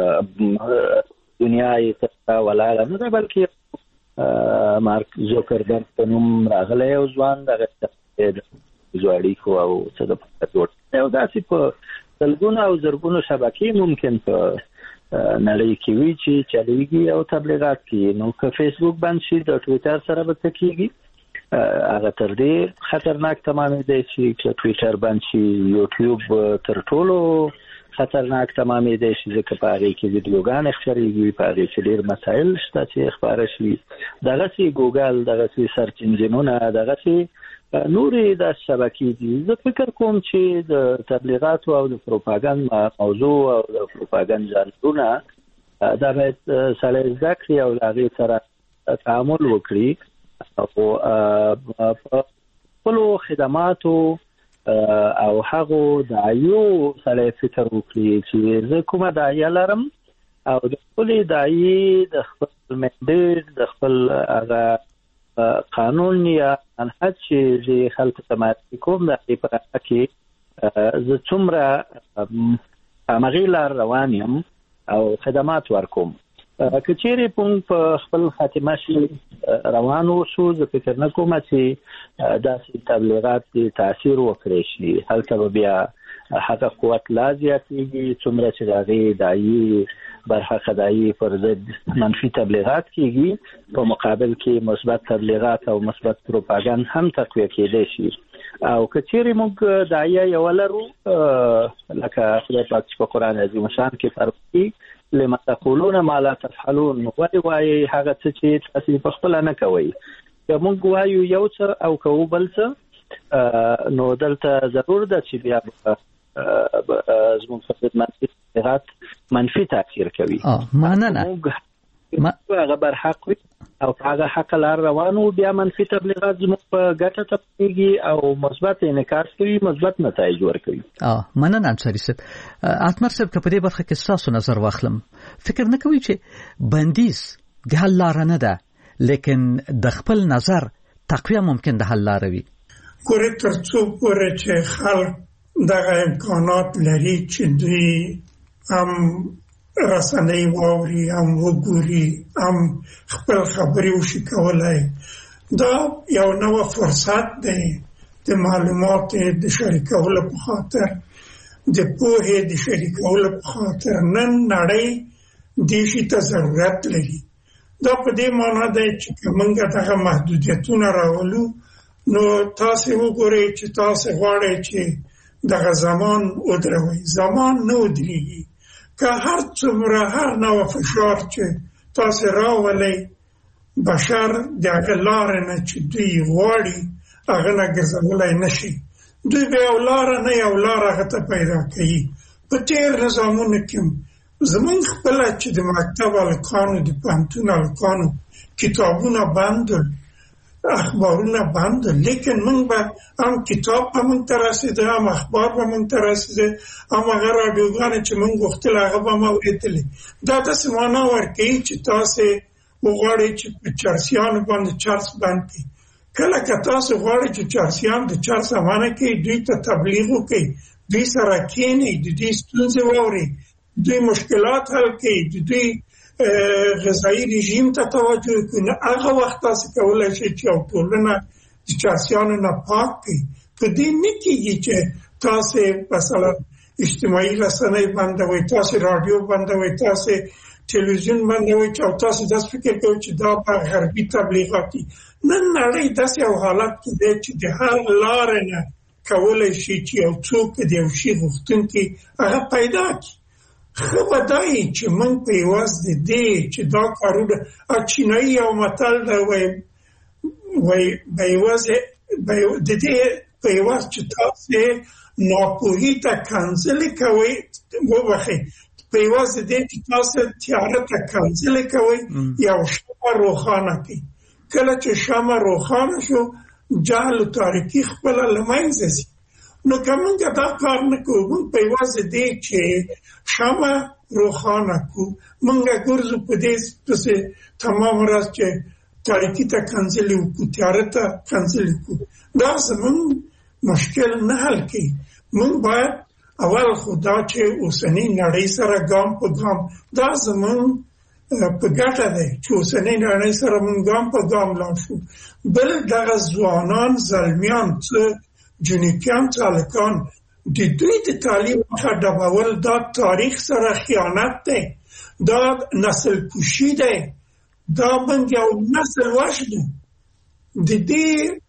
دنیا یې ته ولاړه نه ده، بلکې مارک زوکربرګ په نوم راغلی یو ځوان دغه د اړیکو او څه د جوړ او داسې په سلګونو او زرګونو شبکې ممکن په نړۍ کې وي چې چلیږي او تبلیغات کوي. نو که فیسبوک بند شي د ټویټر سره به څه کېږي؟ هغه تر ډېر خطرناک تمامېدی شي. که ټویټر بند شي یوټیوب تر ټولو خطرناک تمامېدی شي، ځکه په هغې کې ویډیوګانې خپرېږي، په هغې کې ډېر مسایل شته چې خپاره شي. دغسې ګوګل، دغسې سرچ انجنونه، دغسې نورې داسې شبکې دي. زه فکر کوم چې د تبلیغاتو او د پروپاګند موضوع او د پروپاګند ژانرونه دا باید سړی زده کړي او له هغې سره تعامل وکړي او په خپلو خدماتو او هغو داعیو سړی فکر وکړي چې زه کومه داعیه لرم او د خپلې داعیې د خپل منډیټ د خپل هغه قانون یا منهج چې د خلکو ته معرفي کوم د هغې په اړه کې زه څومره همغې لار روان یم او خدمات ورکوم. که چیرې موږ په خپل خاتمه شي روان اوسو، زه فکر نه کومه چې داسې تبلیغات دې تاثیر وکړی شي. هلته به بیا هغه قوت لا زیاتېږي څومره چې د هغې داعیې برحقه داعیې پر ضد منفي تبلیغات کېږي، په مقابل کې مثبت تبلیغات او مثبت پروپاګند هم تقویه کېدی شي. او کچېرې موږ دایا یو لرو لکه خدای پاک په قران عظیم شان کې فرمایي لما تقولون ما لا تفعلون، وای وای هغه څه چې تاسو په خپل نه کوي. که موږ وایو یو څه او کوو بل څه، نو دلته ضرور ده چې بیا زموږ په منفي تغات منفي تاثیر کوي. مننه. ما هغه بر حق وي او هغه حق لار روانو، بیا منفي تبلیغات زموږ په ګټه تپېږي او مثبت انعکاس کوي، مثبت نتایج ورکوي. اه مننه انصاري صاحب. اتمر صاحب که په دې برخه کې تاسو نظر واخلم، فکر نه کوي چې بندیز د حل لار نه ده، لیکن د خپل نظر تقویه ممکن د حل لار وي؟ ګورې تر څو پورې چې خلک دغه امکانات لري چې دوی هم رسنۍ واوري، هم وګوري، هم خپل خبرې وشي کولای، دا یو نوی فرصت دی د معلوماتو د شریکولو په خاطر، د پوهې د شریکولو په خاطر. نن نړۍ دې شي ته ضرورت لري. دا په دې معنی دی چې موږ دغه محدودیتونه راولو، نو تاسو وګورئ چې تاسو غواړئ چې دغه زمان ودروي، زمان نه ودرېږي. که هر څومره هر نوع فشار چې تاسو راولئ، بشر دغه لار نه چې دوی غواړي هغه نه ګرځولی نشي. دوی به یو لار نه یو لار هغه ته پیدا کوي. په تېر نظامونو کې زمونږ خپله چې د مکتب هلکانو، د پوهنتون هلکانو کتابونه بندول، اخبارونه بندول، لیکن موږ به هم کتاب به موږ ته رسېده، هم اخبار به موږ ته رسېده، هم هغه راډیوګانې چې موږ غوښتل هغه به مو اورېدلې. دا داسې معنا ورکوي چې تاسې وغواړئ چې په چرسیانو باندې چرس بند کړئ. کله که تاسو غواړئ چې چرسیان د چرس منع کړئ، دوی ته تبلیغ وکړئ، دوی سره کښېنئ، د دوی ستونزې واورئ، دوی مشکلات حل کړئ، د دوی غذایی رژیم ته توجه وکړي، هغه وخت تاسو کولی شئ چې یو ټولنه د چرسیانو نه پاک کړئ. په دې نه کېږي چې تاسو مثلا اجتماعي رسنۍ بندوئ، تاسو راډیو بندوئ، تاسو تلویزیون بندوئ چې او تاسو داسې فکر کوئ چې دا به غربي تبلیغات دي. نن نړۍ داسې یو حالت کې دی چې د هر لارې نه کولی شي چې یو څوک د یو شي غوښتونکی هغه پیدا کړي. ښه به دا وي چې موږ په یوازې د دې چې دا کارونه چینایي یو متل دی، وایي به یوازې د دې په یوازې چې تاسې ناپوهي ته کنځلې کوئ، وبخئ، په یوازې دې چې تاسو تیاره ته کنځلې کوئ، یو شمع روښانه کړئ. کله چې شمع روښانه شو، جهل و تاریکي خپله له منځه ځي. نو که موږ دا کار نه کوو، موږ په یوازې دې چې شمع روښانه کړو، موږ ګرځو په دې پسې تمام ورځ چې تاریکي ته کنځلې وکړو، تیاره ته کنځلې وکړو. دا زموږ مشکل نه حل کوي. موږ باید اول خو دا چې اوسنۍ نړۍ سره ګام په ګام، دا زموږ په ګټه دی چې اوسنۍ نړۍ سره موږ ګام په ګام لاړ شو. بل دغه ځوانان، زلمیان، څه جنوکیان، څه هلکان، د دوی د تعلیم مخه ډبول دا تاریخ سره خیانت دی، دا نسل کشي دی، دا موږ یو نسل وژنو. د دې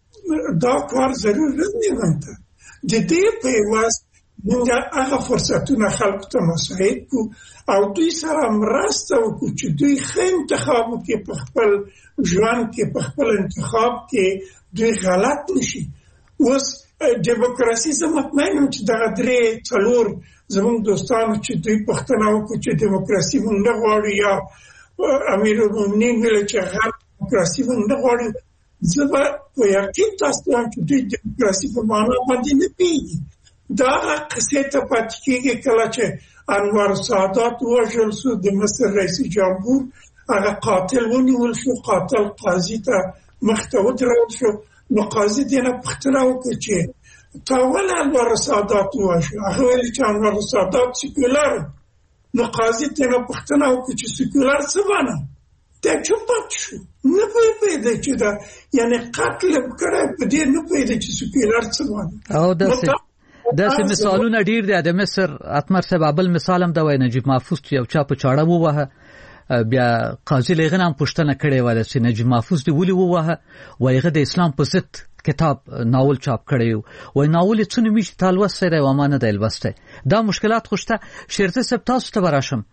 دا کار ضرور نه دی. موږ ته د دې په عوض موږ هغه فرصتونه خلکو ته مساعد کړو او دوی سره مرسته وکړو چې دوی ښه انتخاب وکړي، په خپل ژوند کې په خپل انتخاب کې دوی غلط نشي. اوس دیموکراسي زه مطمئن یم چې دغه درې څلور زموږ دوستانو چې دوی پوښتنه وکړو چې دیموکراسي موږ نه غواړو، یا امیرالمؤمنین ویل چې هغه دیموکراسي موږ نه غواړو، زه به په یقین تاسو ته وایم چې دوی دیموکراسي په معنا باندې نه پوهېږي. دا هغه قصې ته پاتې کېږي کله چې انور سادات ووژل شو، د مصر رئیس جمهور هغه قاتل ونیول شو، قاتل قاضي ته مخ ته ودرول شو. نو قاضي دې نه پوښتنه وکړه چې تا ولې انور سادات ووژه؟ هغه ویل چې انور سادات سیکولر. نو قاضي دې نه پوښتنه وکړه چې سیکولر څه مانا؟ دی چوپ پاتې شو، نه پوهېده چې دا یعنې قتل کړی، په دې نه پوهېده چې سیکولر څه مانا. او داسې داسې مثالونه ډیر دي. د مصر اتمر صاحب بل مثال هم دا وایي، نجیب محفوظ چې یو چا په چاړه ووهه، بیا قاضي له هغه نه هم پوښتنه کړې وه چې نجیب محفوظ دې ولې ووهه، وایي هغه د اسلام په ضد کتاب ناول چاپ کړی و ناول څه نومي چې تالوسته دی و ما نه دی لوستی دا مشکلات خوشته شیرزه صاحب تاسو ته براشم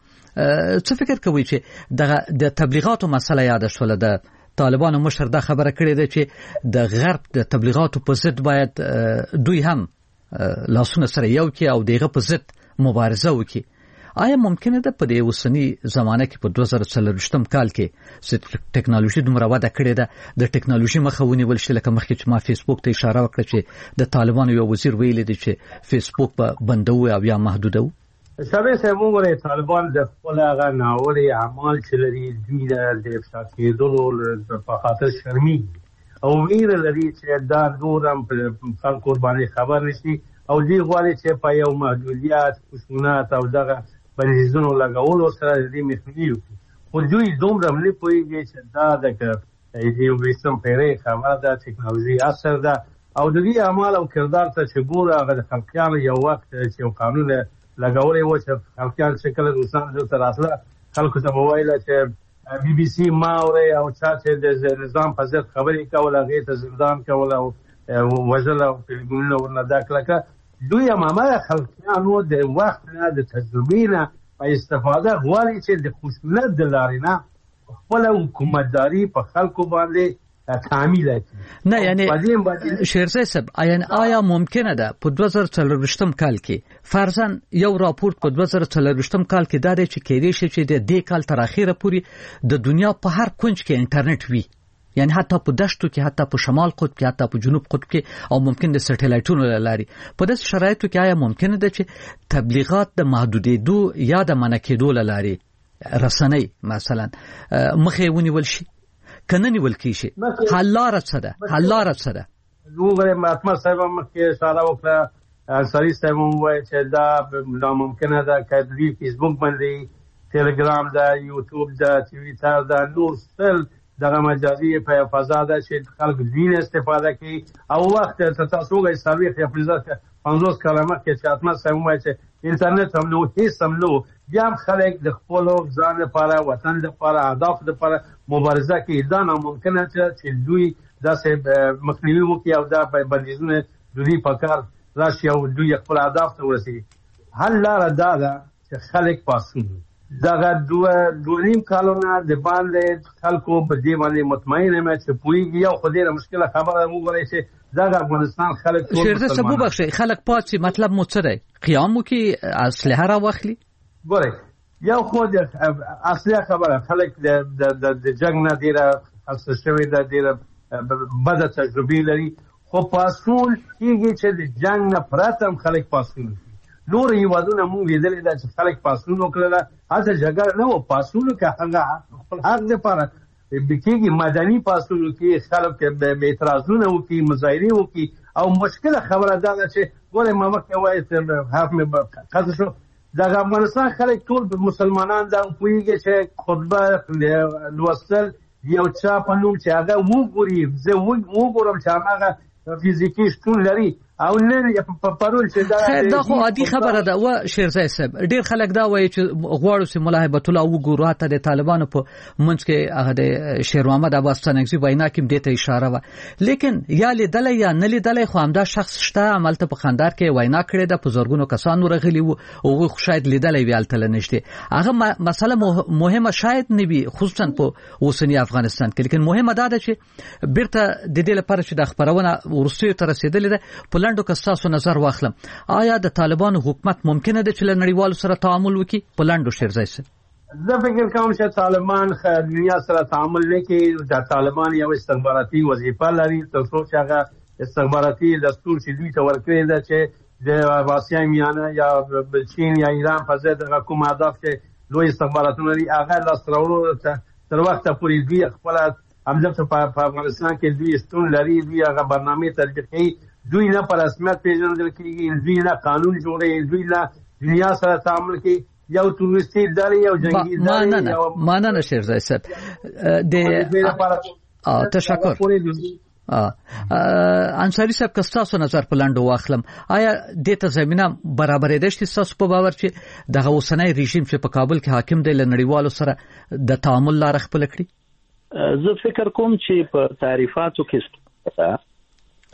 څه فکر کوئ چې د تبلیغاتو مسله یاد شوله د طالبانو مشر دا خبره کړې ده چې د غرب د تبلیغاتو په ضد باید دوی هم لاسونه سره یو کړي او دغه په ضد مبارزه وکړي آیا ممکنه ده په دې اوسنی زمانه کې په دوه زره څلوېښتم کال کې چې ټکنالوژي دومره وده کړې ده د ټکنالوژي مخه ونیول شي لکه مخکې چې ما فیسبوک ته اشاره وکړه چې د طالبانو یو وزیر ویلي دی چې فیسبوک به بندوي او یا محدودوي شابه سه موږ طالبان د خپل هغه ناوړه اعمال چې لري دوی د افشا کېدلو په خاطر شرمي او ویره لري چې دا دورم په خلکو باندې خبر نشي او دی غواړي چې په یو محدودیت خصوصیات او دغه بنځونو لګولو سره دې مخنیو خو دوی دومره ملي پوهیږي چې دا د یو ویسم پیری خبره د ټکنالوژي اثر ده او د دې اعمال او کردار ته چې ګوره هغه د خلکیانو یو وخت چې قانون لګولې و چې خلکیان شکل روسان تر اصله خلکو ته موبایل چې بي بي سي ماوري او چا چې د نظام په ضد خبرې کوله هغې ته زندان کوله او وژل او فلمونه ورنه دا کلکه دوی همه خلکیانو د وخت نه د تجربې نه په استفاده غواړي چې د خشونت د لارې نه خپله حکومتداري په خلکو باندې تعمیل کړي نه یعنی شیرزه صاحب آیا ممکنه ده په دوه زره څلوېښتم کال کې فرضاً یو راپورټ په دوه زره څلوېښتم کال کې دا دی چې کېدای شي چې د دې کال تر اخره پورې د دنیا په هر کونج کې انټرنیټ وي یعنی حتی په دشتو کې حتی په شمال قطب کې حتی په جنوب قطب کې او ممکن د سټلایټونو لاري په داسې شرایطو کې آیا ممکنه ده چې تبلیغات د محدودېدو یا د منع کېدو لاري رسنۍ مثلا مخې ونیول شي کنه نیول کیږي حل لاره څه ده حل لاره څه ده وګوره ماتما صاحب مخکې اشاره وکړه انصاری صاحب وایي چې دا ناممکنه ده چې دوی فیسبوک باندې ټلګرام دا یوټیوب دا ټویټر دا نور سل دغه مجازي په فضا ده چې خلک دین استفاده کوي او وخت تاسو غوښتل سرویس یا پریزات پنځوس کلمه کې چې اتمه سموي چې انټرنیټ هم نو هیڅ هم نو بیا خلک د خپل ځان لپاره وطن لپاره اهداف لپاره مبارزه کوي دا ناممکنه چې دوی داسې مخنیوي وکړي او دا بندیزونه دوی په کار راشي او دوی خپل اهداف ته ورسوي حل لاره دا ده چې خلک پاسون دغه دوه دونیم کالونه د باندې خلکو په دې باندې مطمئن یم چې پوهیږي یو خو ډېره مشکله خبره وګورئ چې دغه افغانستان خلک ټول شیرزه سبو بخشي خلک پاتې مطلب مو څه دی قیام وکي اسلحه را واخلي ګورئ یو خو د اصلي خبره خلک د د جنگ نه ډېره حساس شوي ده ډېره بده تجربه لري خو پاسون کېږي چې د جنگ نه پرته هم خلک پاسون نور هیوادونه مونږ لیدلې ده چې خلک پاسون وکړله هڅه جګړه نه و پاسون کې هغه خپل حق لپاره بکیږي مدني پاسون کې خلک به اعتراضونه وکړي مظاهرې وکړي او مشکله خبره ده چې ګوره ما مخکې وایي چې حرف مې قضا شو دغه افغانستان خلک ټول مسلمانان دا پوهېږي چې خطبه لوستل یو چا په نوم چې هغه وګوري زه وګورم چې هغه فزیکی شتون لري او نه په پرول چې دا دا خو عادي خبره ده و شیرزه صاحب ډیر خلک دا وایي چې غواړو چې ملا هیبت الله وګورو ته د طالبانو په منځ کې هغه د شیر محمد عباس تنګزي وینا کې دې ته اشاره و لیکن یا لیدل یا نه لیدل خو همدا شخص شته عملته په خندار کې وینا کړې ده په زورګونو کسانو رغلي وو او خو شاید لیدل ویل تل نشته هغه مسله مهمه شاید نه وي خصوصا په اوسنی افغانستان کې لیکن مهمه ده چې بیرته د دې لپاره چې د خبرونه ورسته تر رسیدلې ده پلانډو کستاسو نظر واخلم آیا د طالبانو حکومت ممکنه ده چې له نړیوالو سره تعامل وکړي پلانډو شیرزای سره زه فکر کوم چې طالبان دنیا سره تعامل وکړي د طالبان یو استخباراتي وظیفه لري تر څو چې هغه استخباراتي دستور چې دوی ته ورکړي ده چې د آسیا میانه یا چین یا ایران په ضد کوم اهداف چې لوی استخباراتونه لري هغه لاس راوړو تر وخته پورې دوی خپل همدلته په افغانستان کې دوی ستون لري دوی هغه برنامه تطبیق کوي دوی نه پر رسمیت پیژندل کېږي دوی نه قانون جوړوي دوی نه دنیا سره تعامل کوي یو تورستي ډلې یو جنگي ډلې یو مانه شیرزای صاحب د تشکر انصاری صاحب کستاسو نظر په لاندو واخلم آیا د ته زمينه برابرې ده چې تاسو په باور چې د اوسنۍ رژیم چې په کابل کې حاکم دی لنړیوالو سره د تعامل لار خپل کړی زه فکر کوم چې په تعریفاتو کې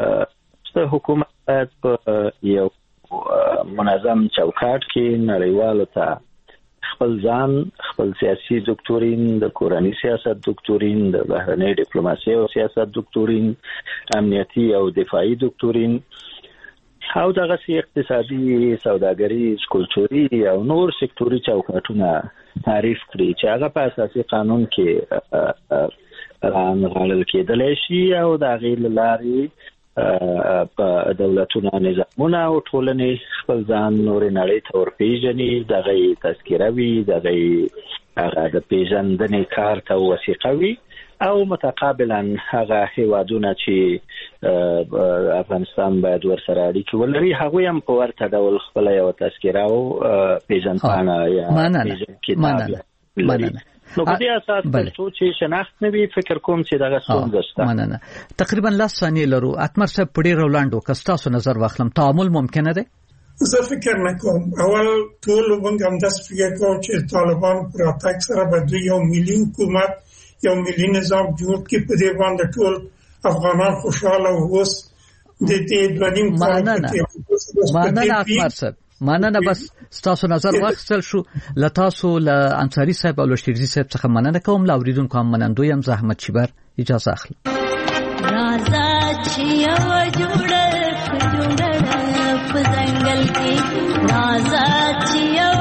حکومت باید په یو منظم چوکاټ کې نړیوالو ته خپل ځان، خپل سیاسي دکتورین، د کورنی سیاست دکتورین، د بهرنۍ ډیپلوماسي او سیاست دکتورین، امنیتي او دفاعي دکتورین او دغه سي اقتصادي، سوداګري، کلتوري او نور سکتوري چوکاټونه تعریف کړي چې هغه په اساسي قانون کې رانغاړل کېدلی شي او د هغې له لارې په دولتونه، نظامونه او ټولنې خپل ځان نورې نړۍ ته ورپېژني، د هغې تذکره وي، د هغې هغه د پېژندنې کار ته وثیقه وي او متقابلا هغه هیوادونه چې افغانستان باید ورسره اړیکې ولري هغوی هم په ورته ډول خپله یوه تذکره او پېژندپاڼه یا پېژند کتاب لري. نو په دې اساس ترڅو چې شناخت نه وي، فکر کوم چې دغه ستونزه شته. مننه. تقریبا لس ثانیې لرو. اتمر صاحب په ډېر وړاندو که ستاسو نظر واخلم، تعامل ممکنه دی؟ زه فکر نه کوم. اول ټول موږ همداسې فکر کوو چې طالبان پر راتګ سره به دوی یو ملي حکومت، یو ملي نظام جوړ کړي، په دې باندې ټول افغانان خوشاله اوس د دې دوه نیم کال مننه. مننه اتمر صاحب، مننه. بس ستاسو نظر واخیستل شو. له تاسو له انصاري صاحب او له شیرزي صاحب څخه مننه کوم. له اوریدونکو هم منندوی یم. زه احمد شیبر اجازه اخلم. راځه چې یو جوړه جوړه په ځنګل کې، راځه چې یو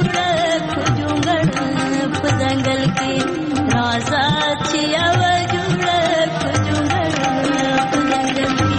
جوړه جوړه په ځنګل کې، راځه چې یو جوړه جوړه په ځنګل کې.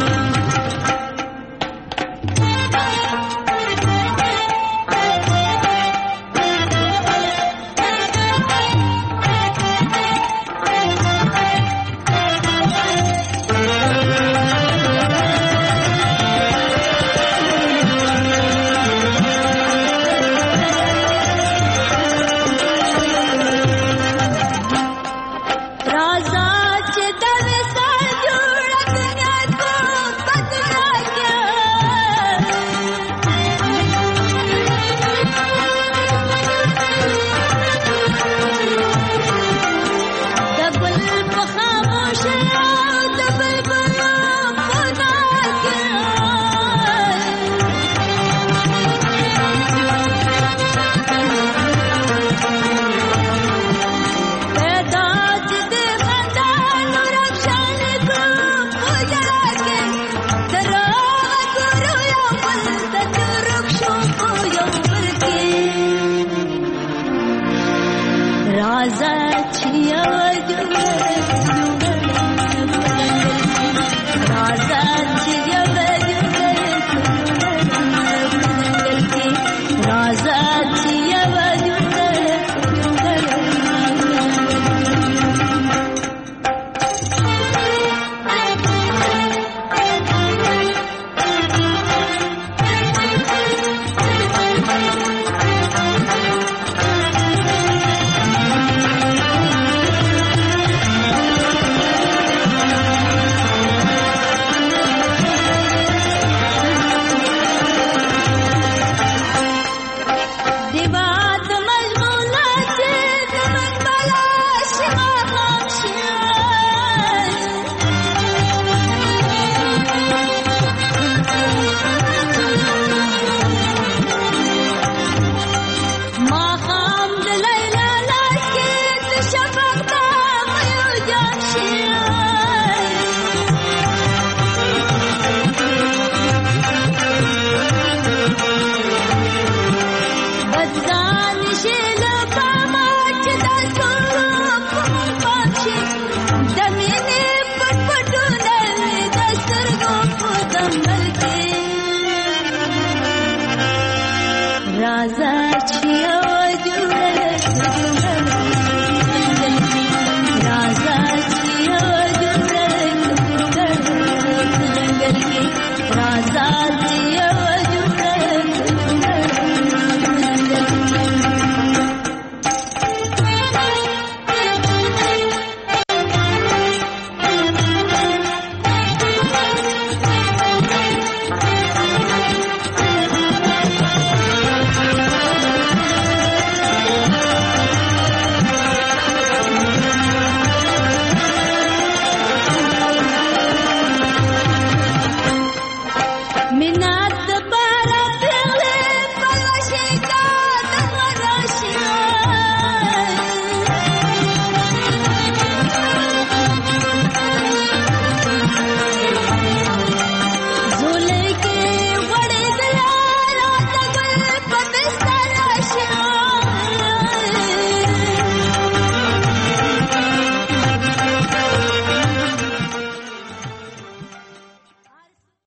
राजा